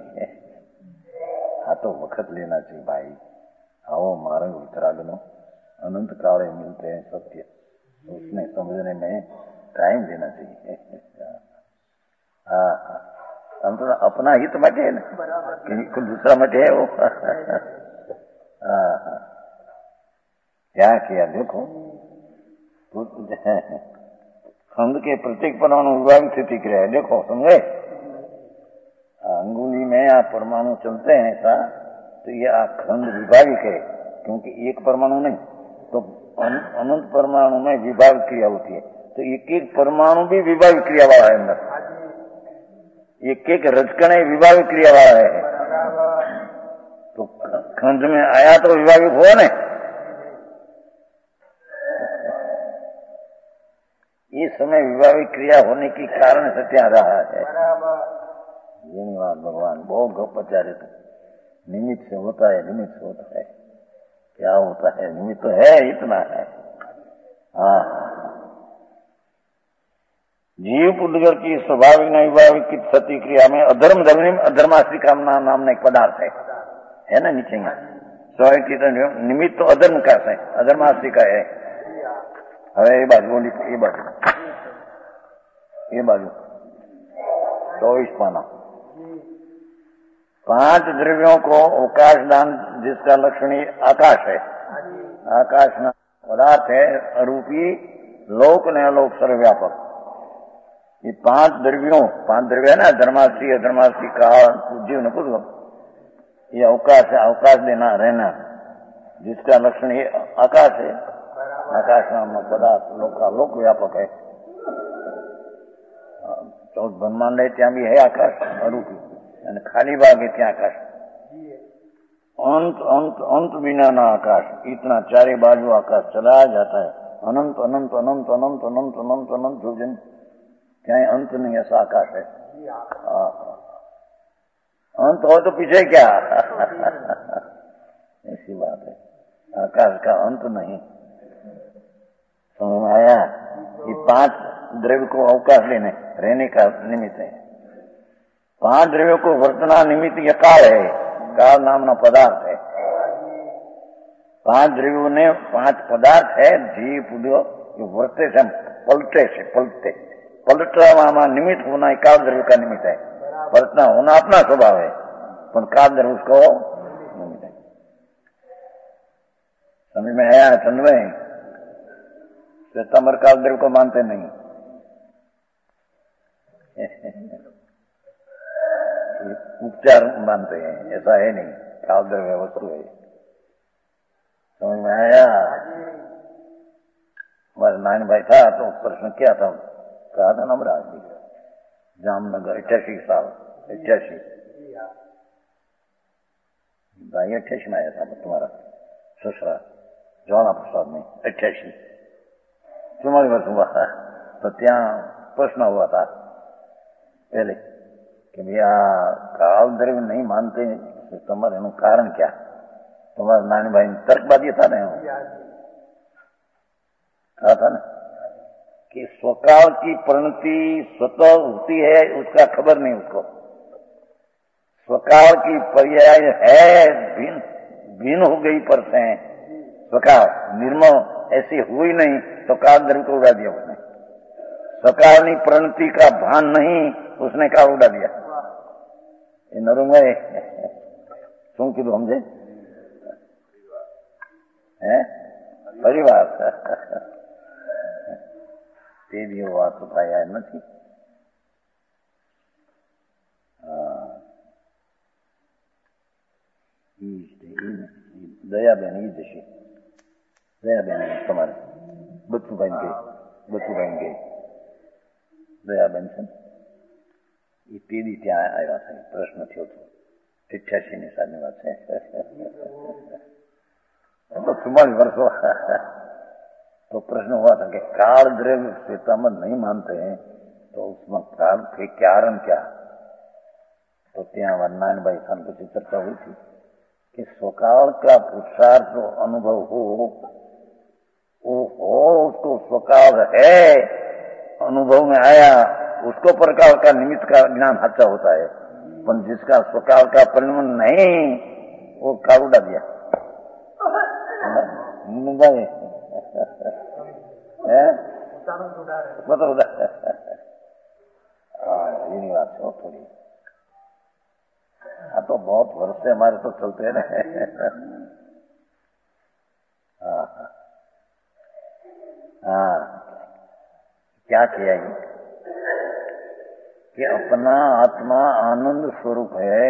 Speaker 2: हाँ तो वक्त लेना चाहिए भाई। आओ मार्ग उत्तरागनो अनंत काले मिलते हैं सत्य, उसमें समझने में टाइम देना चाहिए। हाँ हाँ हम तो अपना हित मटे है ना, कोई दूसरा मटे है वो। हाँ हाँ क्या किया देखो, खंड के प्रत्येक परमाणु विभाग स्थिति क्रिया है। देखो समझे, अंगुली में आप परमाणु चलते हैं ऐसा, तो ये आप खंड विभागिक है, क्योंकि एक परमाणु नहीं तो अनंत परमाणु में विभाग क्रिया होती है, तो एक एक परमाणु भी विभाग क्रिया वाला है अंदर, एक एक रजकण विभाग क्रिया वाला है। तो खंड में आया तो विभागिक हुआ ना। ये समय विभाविक क्रिया होने के कारण सत्य आ रहा है। धन्यवाद भगवान, बहुत गौपचार्य निमित्त से होता है, निमित्त से होता है, क्या होता है निमित्त तो है, इतना है। हाँ जीव पुद्गल की स्वाभाविक न विभाविक की सत्य क्रिया में अधर्म धर्म अधर्मास्त्री कामना नामना एक पदार्थ है, है ना नीचे स्वाभाविक निमित्त तो अधर्म का है, अधर्मास्त्री का है। હવે એ બાજુ બોલી, એ બાજુ એ બાજુ चौबीस पाना। पांच द्रव्यों को अवकाश दान जिसका लक्षण आकाश है, आकाश पदार्थ है अरूपी, लोक ने अलोक सर्वव्यापक। ये पांच द्रव्यों, पांच द्रव्य है ना, धर्मास्थी, अधर्मास्थी, काल, जीव न पूर्व, ये अवकाश है, अवकाश देना, रहना, जिसका लक्षण ये आकाश है। आकाश नाम पदार्थ लोक का लोक व्यापक है। चौथ ब्रह्मांड है, ત્યાં भी है आकाश अरूपी, અને खाली भाग है ત્યાં आकाश। अंत अंत अंत बिना ना आकाश, इतना चारे बाजू आकाश चला जाता है, अनंत अनंत अनंत अनंत अनंत अनंत अनंत जो जन क्या अंत नहीं, ऐसा आकाश है। अंत हो तो पीछे क्या ऐसी बात है, आकाश का अंत नहीं। समझ में आया? ये पांच द्रव्य को अवकाश लेने रहने का निमित्त है। पांच द्रव्यों को वर्तना निमित्त यह काल है, काल नामना पदार्थ है। पांच द्रव्यों ने पांच पदार्थ है, जीव पुद्यो जो वर्ते से पलटे से पलटे पलटवा निमित्त होना ही काल द्रव्य का निमित्त है। पलटना होना अपना स्वभाव है, पर काल द्रव्य उसको निमित्त है। समझ में आया? चंद में श्वेतांबर काल द्रव्य को मानते नहीं उपचार मानते हैं, ऐसा है नहीं, काल द्रव्य वस्तु है। समझ में आया? हमारे नारायण भाई था तो प्रश्न किया था, कहा था नमराज जी, जामनगर अठासी साल अठासी भाई अठासी में आया था तुम्हारा ससुरा ज्वाला प्रसाद में अठासी चुम्मालीस वर्ष हुआ तो त्या प्रश्न हुआ था पहले कि भैया काल द्रव्य नहीं मानते तो तुम्हारे कारण क्या? तुम्हारा नानी भाई तर्कबाजी था ना, कहा था ना कि स्वकाल की परिणति स्वतः होती है, उसका खबर नहीं उसको। स्वकाल की पर्याय है भिन्न भिन्न हो गई पर से स्वकाल निर्मल ऐसी हुई नहीं तो काल द्रव्य को उड़ा दिया उसने। स्वकालनी परिणति का भान नहीं, उसने काल उड़ा दिया। ये नरुंगे શું કીધું સમજે? હે ફરી વાત તે દી વાત થાય નથી। દયાબેન ઈ જશે, દયાબેન તમારે બચ્ચુભાઈ ને કહે, બચ્ચુભાઈ ને કહે દયાબેન છે એ પેઢી ત્યાં આવ્યા છે, પ્રશ્ન થયો હતો અઠ્યાસી ની સાલની વાત છે, तो चुम्मालीस वर्ष तो प्रश्न हुआ था कि काल द्रव्य श्वेतांबर नहीं मानते हैं तो उसमें काल के कारण क्या? तो त्या नारायण भाई खान कुछ चर्चा हुई थी कि स्वकाल का पुरुषार्थ जो अनुभव हो वो हो, उसको स्वकाल है अनुभव में आया, उसको प्रकाल का निमित्त का ज्ञान अच्छा होता है, पर जिसका स्वकाल का परिणाम नहीं वो काल उड़ा दिया। भाई बताओ यही बात है थोड़ी। हाँ तो बहुत वर्ष से हमारे तो चलते रहे। हाँ हाँ क्या किया ये कि अपना आत्मा आनंद स्वरूप है,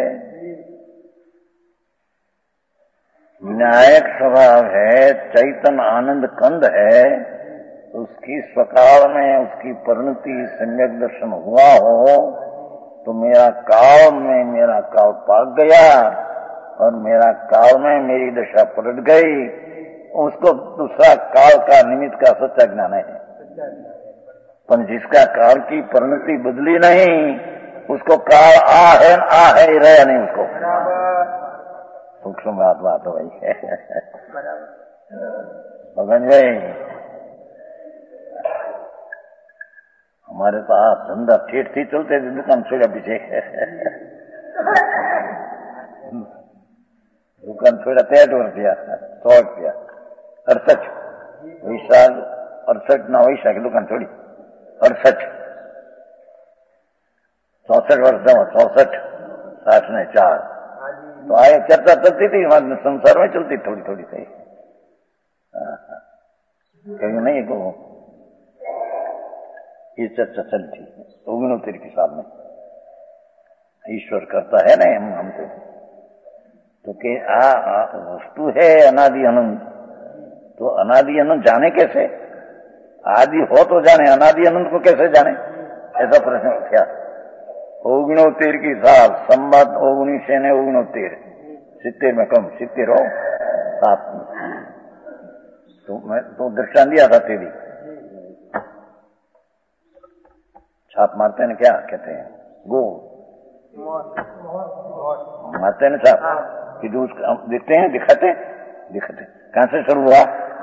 Speaker 2: विनायक स्वभाव है, चैतन्य आनंद कंद है, उसकी स्वकाल में उसकी परिणति सम्यक दर्शन हुआ हो तो मेरा काल में मेरा काल पाक गया और मेरा काल में मेरी दशा पलट गई, उसको दूसरा काल का निमित्त का सच्चा ज्ञान है। पर जिसका काल की परिणति बदली नहीं उसको काल आ है आ है रहा नहीं, उसको सूक्ष्म बात बात हो भाई। भगवान भाई हमारे तो आप धंधा ठेठ थी चलते थे, दुकान छोड़ा पीछे दुकान छोड़ा तेरह रुपया सौ रुपया अड़सठ वही साल अड़सठ ना वही की दुकान छोड़ी अड़सठ चौसठ वर्ष चौसठ साठ ने चार तो आए चर्चा चलती थी संसार में, चलती थोड़ी थोड़ी सही। कहीं नहीं को ये चर्चा चलती ओगनोत्तर के साथ में ईश्वर करता है ना हम हमको तो के आ, आ वस्तु है अनादि अनंत तो अनादि अनंत जाने कैसे आदि हो तो जाने अनादि अनंत को कैसे जाने ऐसा प्रश्न उठा ओगनोत्तर की साल संबत ओगनीस ने ओगनोत्तर सित्तेर में कम सित्तेर हो सात तो मैं तो दृष्टांत दिया था तेरी छाप मारते हैं क्या कहते हैं गो मारते हैं ना छाप कि जो उसका देखते हैं दिखाते दिखाते कहां से शुरू हुआ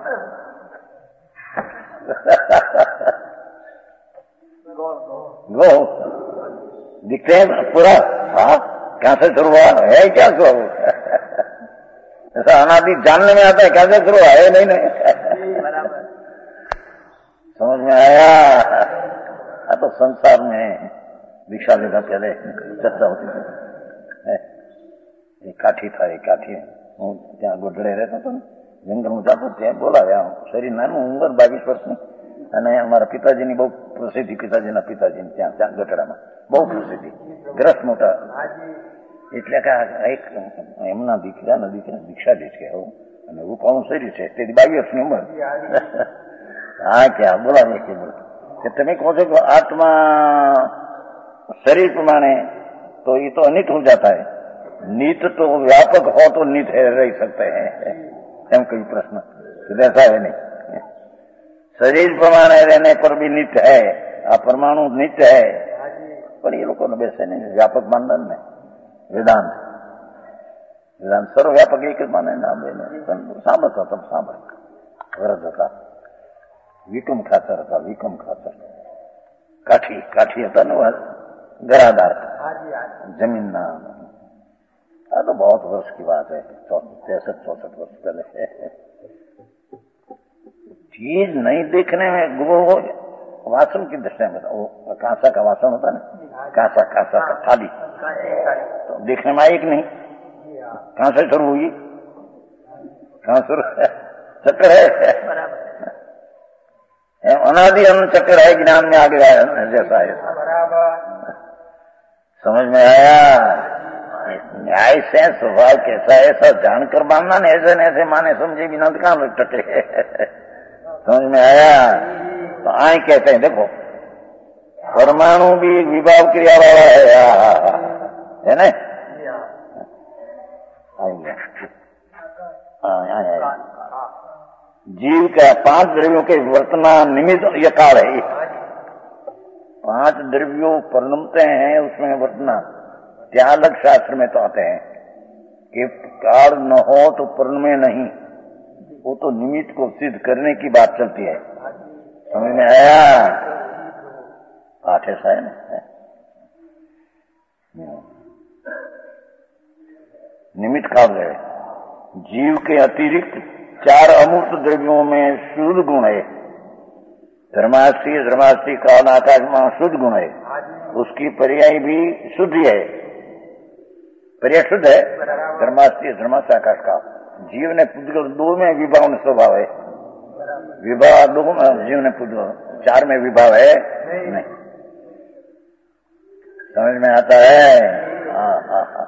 Speaker 2: गो दिखते हैं पूरा हाँ कहां से शुरू हुआ है क्या शुरू ऐसा अनादि जानने में आता है क्या से शुरू हुआ है नहीं नहीं समझ में आया हाँ तो संसार में दीक्षा लेना पहले चर्चा होती थी काठी था ये काठी हूँ ત્યાં ગોઢડે રહેતો હતો ને જંગલમાં જતો ત્યાં બોલાવ્યા શરીર નાનું ઉંમર બાવીસ વર્ષની અને અમારા પિતાજીની બહુ પ્રસિદ્ધિ પિતાજીના પિતાજીની ત્યાં ત્યાં ગઢડામાં બહુ પ્રસિદ્ધિ ગ્રસ્ત મોટા એટલે કે એક એમના દીકરાના દીકરા દીક્ષા લે છે અને રૂપાનું શરીર છે તેથી બાવીસ વર્ષની ઉંમર હા ક્યાં બોલાવે કે બોલ કે તમે કહો છો કે આત્મા शरीर प्रमाणे तो ये तो अनित हो जाता है नित तो व्यापक हो तो नित है रह सकते हैं एम कोई प्रश्न ऐसा है नहीं शरीर प्रमाणे रहने पर भी नित्य है आ परमाणु नित्य है पर ये लोगों ने वैसे नहीं व्यापक मानदंड में वेदांत वेदांत सर्वव्यापक एक माने नाम सामर्थ था सामर्थ वरद था विकम खातर था विकम खातर काठी काठी था ना घरादार जमीन ना आ तो बहुत वर्ष की बात है तिरसठ चौसठ वर्ष पहले चीज नहीं देखने में गुरु हो वासन की दृष्टि में वो कांसा का वासन होता ना कांसा कांसा का थाली तो देखने में एक नहीं कहां से शुरू हुई कहां शुरू चक्कर है अनादि अनंत चक्कर है ज्ञान में आगे जैसा है समझ में आया न्याय से स्वभाव कैसा ऐसा जानकर मानना नहीं ऐसे न ऐसे माने समझे बिना कहां टटे समझ में आया तो आए कहते हैं देखो परमाणु भी विभाव क्रिया वाला है है ना जीव का पांच द्रव्यों के वर्तमान निमित्त यह काल है पांच द्रव्यों परिणमते हैं उसमें वर्तमान क्या अलग शास्त्र में तो आते हैं कि काल न हो तो परिणमे नहीं वो तो निमित्त को सिद्ध करने की बात चलती है समझ में आया पाठ ऐसा है ना निमित्त काल है जीव के अतिरिक्त चार अमूर्त द्रव्यों में शुद्ध गुण है धर्मास्थि धर्मास्थि काल आकाश में शुद्ध गुण है उसकी पर्याय भी शुद्ध है पर्याय शुद्ध है धर्मास्थि धर्मास्थि आकाश का जीव ने पुद्गल दो में विभाव में स्वभाव है विभाव दो में जीव ने पुद्गल चार में विभाव है नहीं समझ में आता है हाँ हाँ हाँ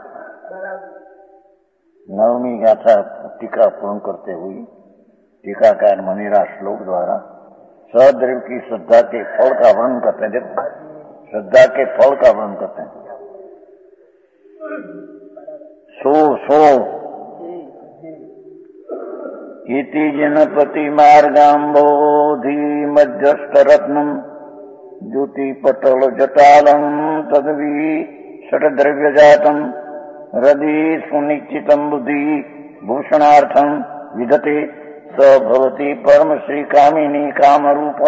Speaker 2: नवमी गाथा टीका पूर्ण करते हुए टीकाकार मनीरा श्लोक द्वारा सद्रव्य की श्रद्धा के फल का वर्णन करते हैं देखो श्रद्धा के फल का वर्णन करते हैं सो सो इति जनपति मार्गाम्बोधि मध्यस्थ रत्नम ज्योति पटल जटालम तदवी षड्द्रव्य जातम हृदि सुनिश्चितम बुद्धि भूषणार्थम विदते स भवति परम श्री कामिनी काम रूप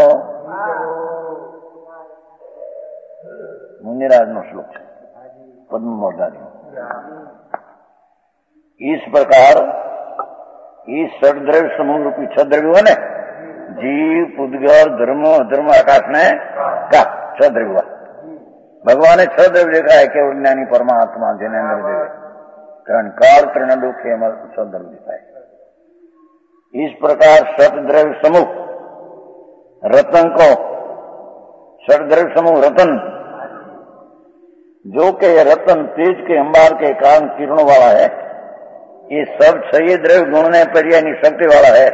Speaker 2: मुनिराज नो श्लोक है पद्म मोदारी इस प्रकार इस षड्द्रव्य समूह रूपी छह द्रव्य है ना जीव पुद्गल धर्म धर्म आकाश ने का छह द्रव्य भगवान ने छह द्रव्य देखा है केवल ज्ञानी परमात्मा जिनेन्द्र देव त्रण काल त्रण दुख छह द्रव्य दिखा है इस प्रकार सत द्रव्य समूह रतन को, षड्द्रव्य समूह रतन, जो के रतन तेज के अंबार के कारण किरणों वाला है, ये सब छह द्रव्य गुणने पर्यायनी शक्ति वाला है।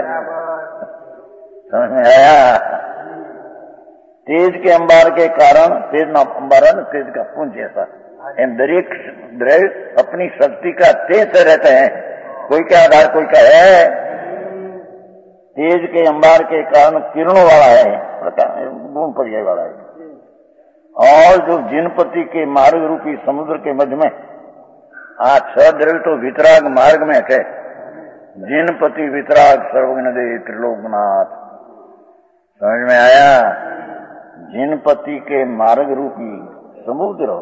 Speaker 2: समझ में आया? तेज के अंबार के कारण, तेज ना अंबार है ना, तेज का पुंज ऐसा, इन दरेक द्रव्य अपनी शक्ति का तेज से रहते हैं, कोई का आधार कोई का है। तेज के अंबार के कारण किरणों वाला है, गुण पर्याय वाला है। और जो जिनपति के मार्ग रूपी समुद्र के मध्य में, आ छह द्रव्य तो वितराग मार्ग में है। जिनपति वितराग सर्वज्ञ दे त्रिलोकनाथ। समझ में आया? जिनपति के मार्ग रूपी समुद्र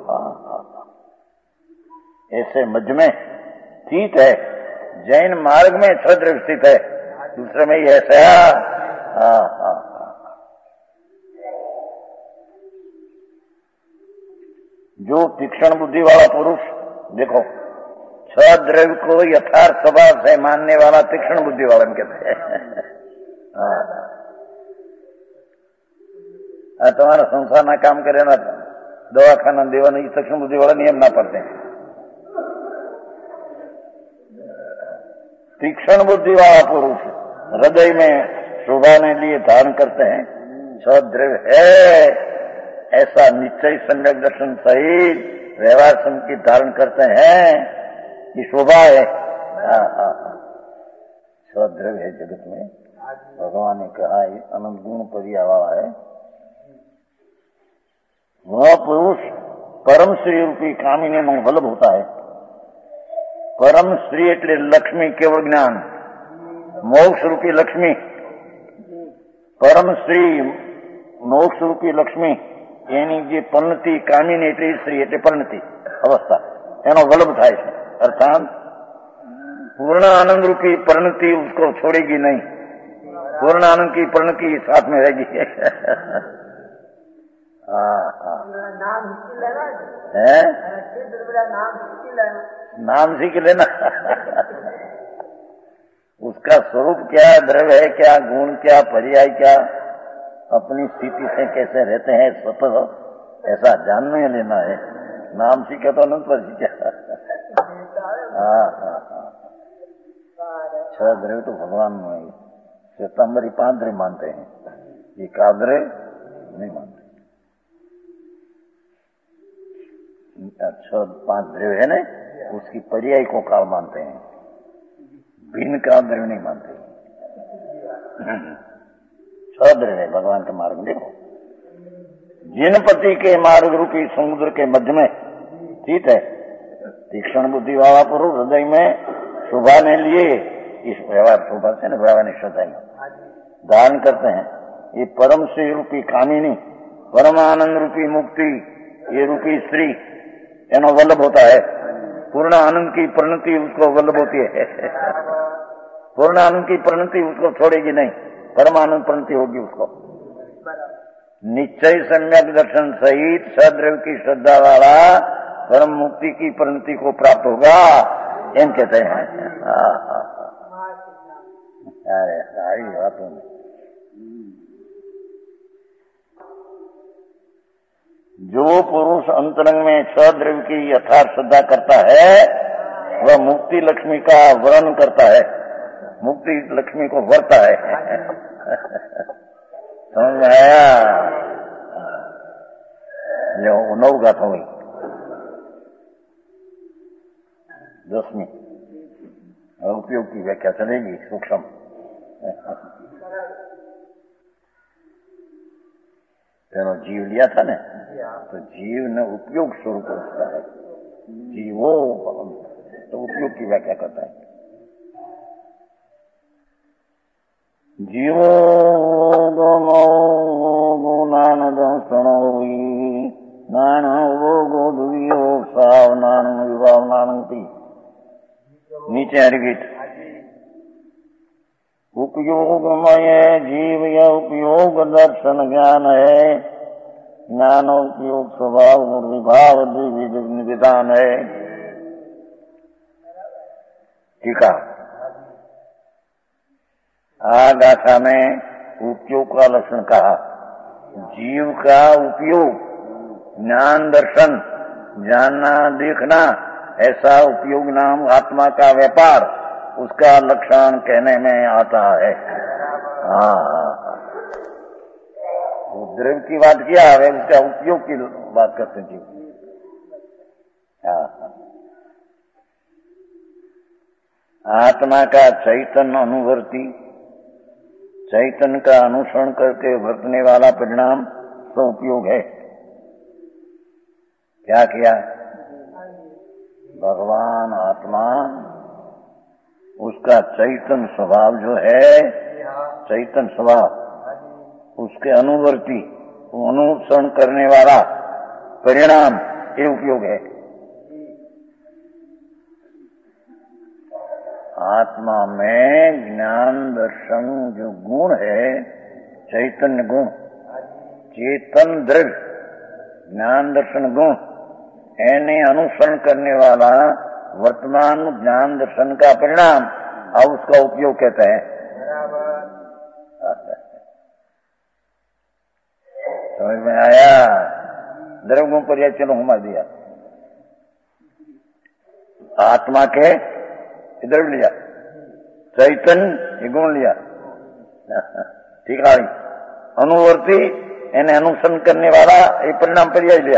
Speaker 2: ऐसे मध्य में स्थित है। जैन मार्ग में छह द्रव्य स्थित है, दूसरे में ही ऐसा। हाँ हाँ जो तीक्ष्ण बुद्धि वाला पुरुष, देखो छह द्रव्य को यथार्थ स्वभाव से मानने वाला तीक्ष्ण बुद्धि वाला कहते हैं। तुम्हारा संसार ना काम करे ना दवाखाना देवा नहीं, तीक्ष्ण बुद्धि वाला नियम ना पढ़ते हैं। तीक्ष्ण बुद्धि वाला पुरुष हृदय में शोभा ने लिए धारण करते हैं, छह द्रव्य है ऐसा निश्चय सम्यक दर्शन सहित व्यवहार संकेत धारण करते हैं, ये शोभा है। छह द्रव्य है जगत में, भगवान ने कहा ये अनंत गुण पर्याय वाला है। वह पुरुष परम श्री रूपी कामिनी में वल्लभ होता है। परम श्री એટલે लक्ष्मी केवल ज्ञान, मोक्ष रूपी लक्ष्मी, परम श्री मोक्ष रूपी लक्ष्मी એની જે પરિણતિ કામિની એટલે સ્ત્રી એટલે પરિણતિ અવસ્થા એનો વલ્લભ થાય છે। અર્થાત पूर्ण आनंद रूपी परिणति उसको छोड़ेगी नहीं, पूर्ण आनंद की परिणति साथ में रहेगी। नाम सीख लेना। उसका स्वरूप क्या, द्रव्य है क्या, गुण क्या, पर्याय क्या, अपनी स्थिति से कैसे रहते हैं स्वतः ऐसा जानने लेना है। नाम सीखे तो अनंत पर सीखे। हाँ हाँ हाँ छह द्रव्य तो भगवान में श्वेतांबर पांच द्रव्य मानते हैं, ये काद्रव्य नहीं मानते। छह पांच द्रव्य है ना, उसकी पर्याय को काल मानते हैं, भिन्न का द्रव्य नहीं मानते। छह द्रव्य है भगवान के मार्ग में। देखो जिनपति के मार्ग रूपी समुद्र के मध्य में स्थित है। तीक्ष्ण बुद्धि वाला पुरुष हृदय में शोभा ने लिए, इस व्यवहार शोभा से न व्यवहार निष्ठता धारण करते हैं। ये परम श्री रूपी कामिनी, परम आनंद रूपी मुक्ति, ये रूपी स्त्री एनो वल्लभ होता है। पूर्ण आनंद की परिणति उसको वल्लभ होती है। पूर्ण आनंद की परिणति उसको छोड़ेगी नहीं, परमानंद परिणति होगी उसको। निश्चय सम्यक दर्शन सहित सद्रव्य की श्रद्धा वाला परम मुक्ति की परिणति को प्राप्त होगा, एम कहते हैं। अरे सारी बातों में जो पुरुष अंतरंग में छह द्रव्य की यथार्थ श्रद्धा करता है, वह मुक्ति लक्ष्मी का वर्ण करता है, मुक्ति लक्ष्मी को वरता है। समझ में आया? नौ गाथा हुई, दसवीं उपयोग की व्याख्या चलेगी सूक्ष्म। तेनो जीव लिया था ना, तो जीव ने उपयोग स्वरूप होता है। जीवो तो उपयोग की व्याख्या करता है। जीवो नान दर्शनोई नान वो गोदुयो सावनान विभावनानंती। नीचे हरिगीत उपयोगमय जीव या उपयोग दर्शन ज्ञान है, ज्ञान उपयोग स्वभाव विभाव निविधान है। ठीक है। आ गाथा में उपयोग का लक्षण कहा। जीव का उपयोग ज्ञान दर्शन, जानना देखना, ऐसा उपयोग नाम आत्मा का व्यापार, उसका लक्षण कहने में आता है। हाँ, वो द्रव्य की बात किया है, उसका उपयोग की बात करते हैं। हाँ, आत्मा का चैतन्य अनुवर्ती, चैतन्य का अनुसरण करके वर्तने वाला परिणाम तो उपयोग है। क्या किया? भगवान आत्मा, उसका चैतन्य स्वभाव जो है, चैतन्य स्वभाव, उसके अनुवर्ती, अनुसरण करने वाला परिणाम, ये उपयोग है। आत्मा में ज्ञान दर्शन जो गुण है, चैतन्य गुण, चेतन द्रव्य, ज्ञान दर्शन गुण, इन्हें अनुसरण करने वाला वर्तमान ज्ञान दर्शन का परिणाम, और उसका उपयोग कहते हैं। समझ में आया? द्रव्य गुण पर चलो घुमा दिया। आत्मा के इधर लिया, चैतन्य गुण लिया, ठीक है। अनुवर्ती, इन्हें अनुसरण करने वाला, ये परिणाम पर्याय लिया।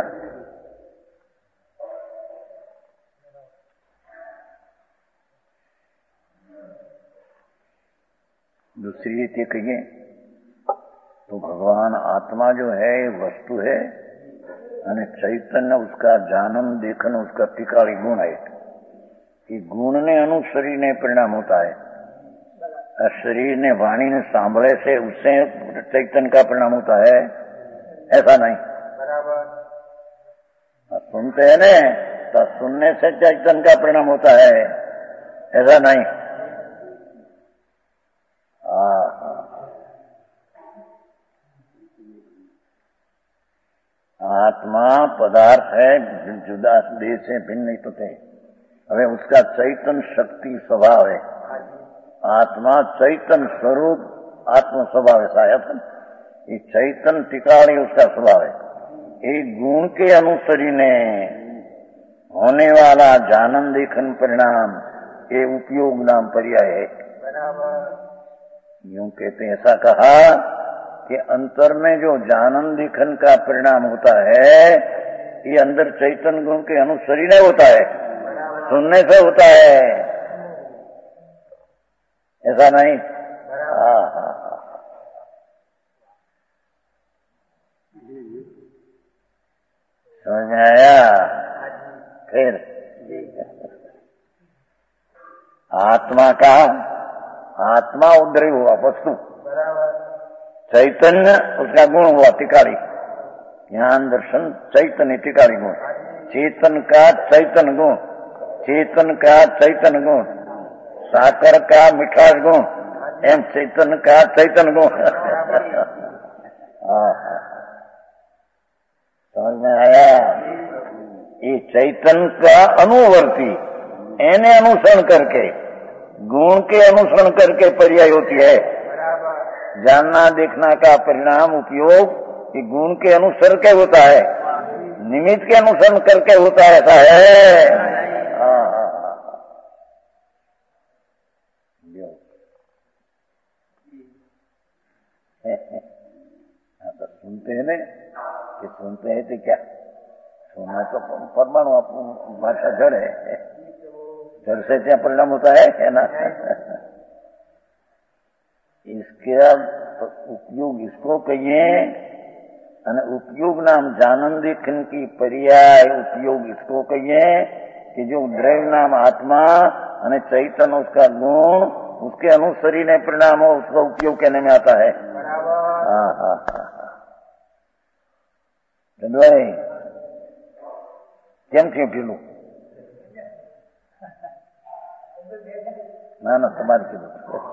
Speaker 2: दूसरी ये कहिए तो भगवान आत्मा जो है वस्तु है, यानी चैतन्य, उसका जानन देखन, उसका टिकाड़ी गुण है। कि गुण ने अनुशरीर ने परिणाम होता है, शरीर ने वाणी ने सांभळे से उससे चैतन्य का परिणाम होता है, ऐसा नहीं। बराबर सुनते हैं ना, तो सुनने से चैतन्य का परिणाम होता है, ऐसा नहीं। आत्मा पदार्थ है, जुदा देह से भिन्न नहीं तो थे। अबे उसका चैतन्य शक्ति स्वभाव है। आत्मा चैतन्य स्वरूप, आत्म स्वभाव है शायद, ये चैतन्य टिकाणी उसका स्वभाव है। एक गुण के अनुसरी ने होने वाला जानन देखन परिणाम, ये उपयोग नाम पर्याय है। यूं कहते हैं, ऐसा कहा कि अंतर में जो जानन देखन का परिणाम होता है, ये अंदर चैतन्य गुण के अनुसरी नहीं होता है, सुनने से होता है, ऐसा नहीं। हाँ हाँ हाँ, समझ में आया? फिर आत्मा का, आत्मा उद्रय हुआ वस्तु, चैतन्य उसका गुण हुआ टिकारी, ज्ञान दर्शन चैतन्य टिकारी गुण, चेतन का चैतन्य गुण, चेतन का चैतन्य गुण, साकर का मिठास गुण, एम चैतन्य का चैतन्य गुण। समझ में आया? ये चैतन्य का अनुवर्ती, इन्हें अनुसरण करके, गुण के अनुसरण करके पर्याय होती है। जानना देखना का परिणाम उपयोग कि गुण के अनुसरण के होता है, निमित्त के अनुसरण करके होता है, ऐसा है। तो सुनते हैं ना, कि सुनते हैं तो क्या सुनना, तो परमाणु भाषा जड़ है, जड़ से क्या परिणाम होता है, है ना। इसका उपयोग इसको कहिए, उपयोग नाम जानन देखन की पर्याय उपयोग इसको कहिए कि जो द्रव्य नाम आत्मा और चैतन्य उसका गुण, उसके अनुसरी ने परिणाम हो, उसका उपयोग कहने में आता है। हाँ हाँ हाँ भाई, કેમ થયું ઢીલું? ના ના તમારે કીધું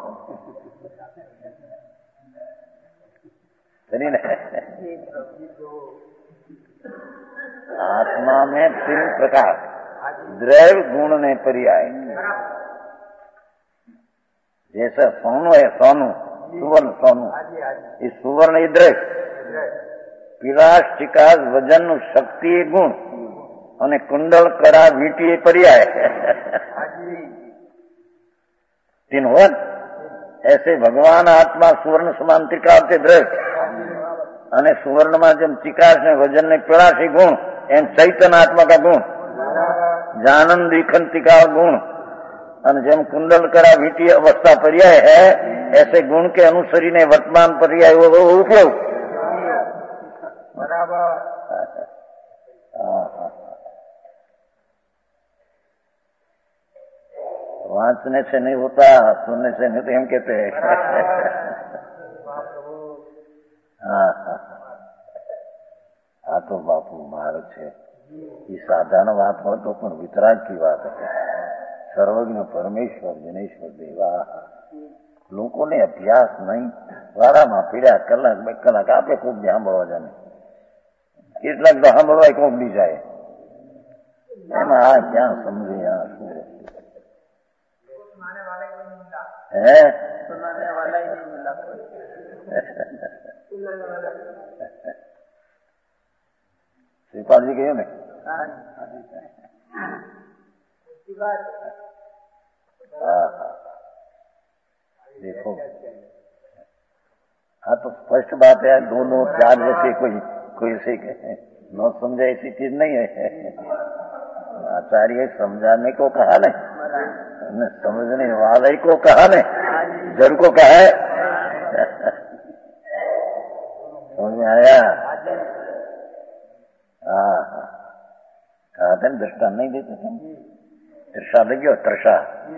Speaker 2: કરીને आत्मा में तीन प्रकार द्रव्य गुण ने पर्याय। जैसा सोनू है, सोनू सुवर्ण सोनू, ये सुवर्ण ये द्रव्य, पिलास चिकास वजन शक्ति गुण અને कुंडल कड़ा वीटी पर्याय तीन हुआ। ऐसे भगवान आत्मा सुवर्ण समान त्रिकाल के द्रव्य અને સુવર્ણમાં જેમ ચિકાસ ને વજન ને પીળાશી ગુણ એમ ચૈતન્ય આત્મા કા ગુણ जानन दिखन टिकाव गुण और जेम कुंडल करा वीटी अवस्था पर्याय है ऐसे गुण के अनुसरी ने वर्तमान पर्याय वो उपयोग बराबर। वांचने से नहीं होता, सुनने से नहीं, तो हम कहते हैं हाँ तो बापू मार्ग है। ये साधारण बात हो तो पण वितराग की बात है। सर्वज्ञ परमेश्वर जनेश्वर देवा लोगों ने अभ्यास नहीं वारा में पीड़ा कलाक બે કલાક આપે ખૂબ સાંભળવા જાને કેટલાક તો સાંભળવા કોક બી જાય એમાં આ ક્યાં સમજે આ શું હે श्रीपाल जी गए ने देखो हाँ तो स्पष्ट बात है, दोनों चार जैसे कोई कोई से न समझे ऐसी चीज नहीं है। आचार्य समझाने को कहा नहीं, समझने वाले को कहा नहीं, जड़ को कहा है। समझ में आया? हाँ हाँ कहा था दृष्टान नहीं देते थे, तृषा लगी और तृषा।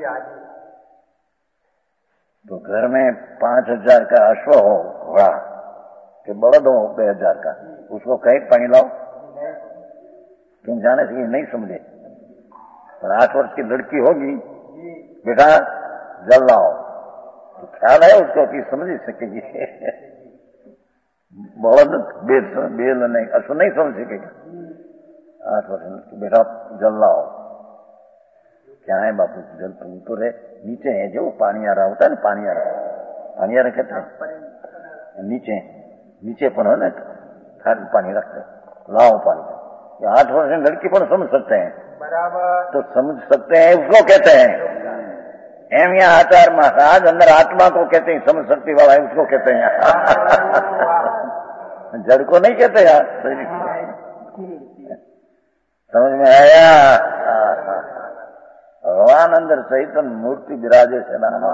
Speaker 2: तो घर में पांच हजार का अश्व हो घोड़ा कि बड़द हो दो हजार का, उसको कहे पानी लाओ, तुम जाने से नहीं समझे। और आठ वर्ष की लड़की होगी बेटा जल लाओ, तो ख्याल है उसको कि समझ ही सकेगी। बड़द बेल बेल नहीं अश्व नहीं समझ सकेगा। आठ वर्ष बेटा जल लाओ, क्या है बापू जल तुम तो रहे नीचे है जो पानी आ रहा होता है ना, पानी आ रहा पानी आ रहा कहते हैं नीचे नीचे पर है ना खाली पानी रखते लाओ पानी। ये आठ वर्ष की लड़की पर समझ सकते हैं बराबर, तो समझ सकते हैं उसको कहते हैं एम या आचार महाराज अंदर आत्मा को कहते हैं समझ शक्ति वाला है उसको कहते हैं जड़ को नहीं कहते यार। समझ में आया? भगवान अंदर चैतन्य मूर्ति विराजे से नाम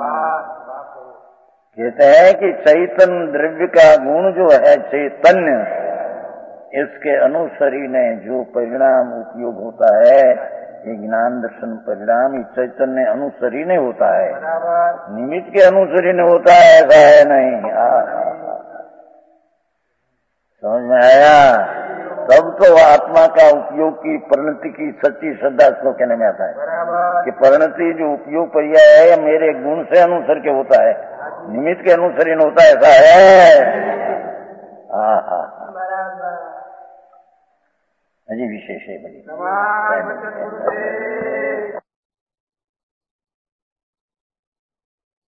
Speaker 2: कहते हैं कि चैतन्य द्रव्य का गुण जो है चैतन्य, इसके अनुसरी ने जो परिणाम उपयोग होता है ये ज्ञान दर्शन परिणाम ही चैतन्य अनुसरी ने होता है, निमित्त के अनुसरी ने होता है, ऐसा है नहीं। समझ में आया? तब तो आत्मा का उपयोग की परिणति की सच्ची श्रद्धा इसको कहने में आता है कि परिणति जो उपयोग पर्याय है मेरे गुण से अनुसर के होता है, निमित्त के अनुसरी न होता है, ऐसा है। हाँ हाँ अजी विशेष है बड़ी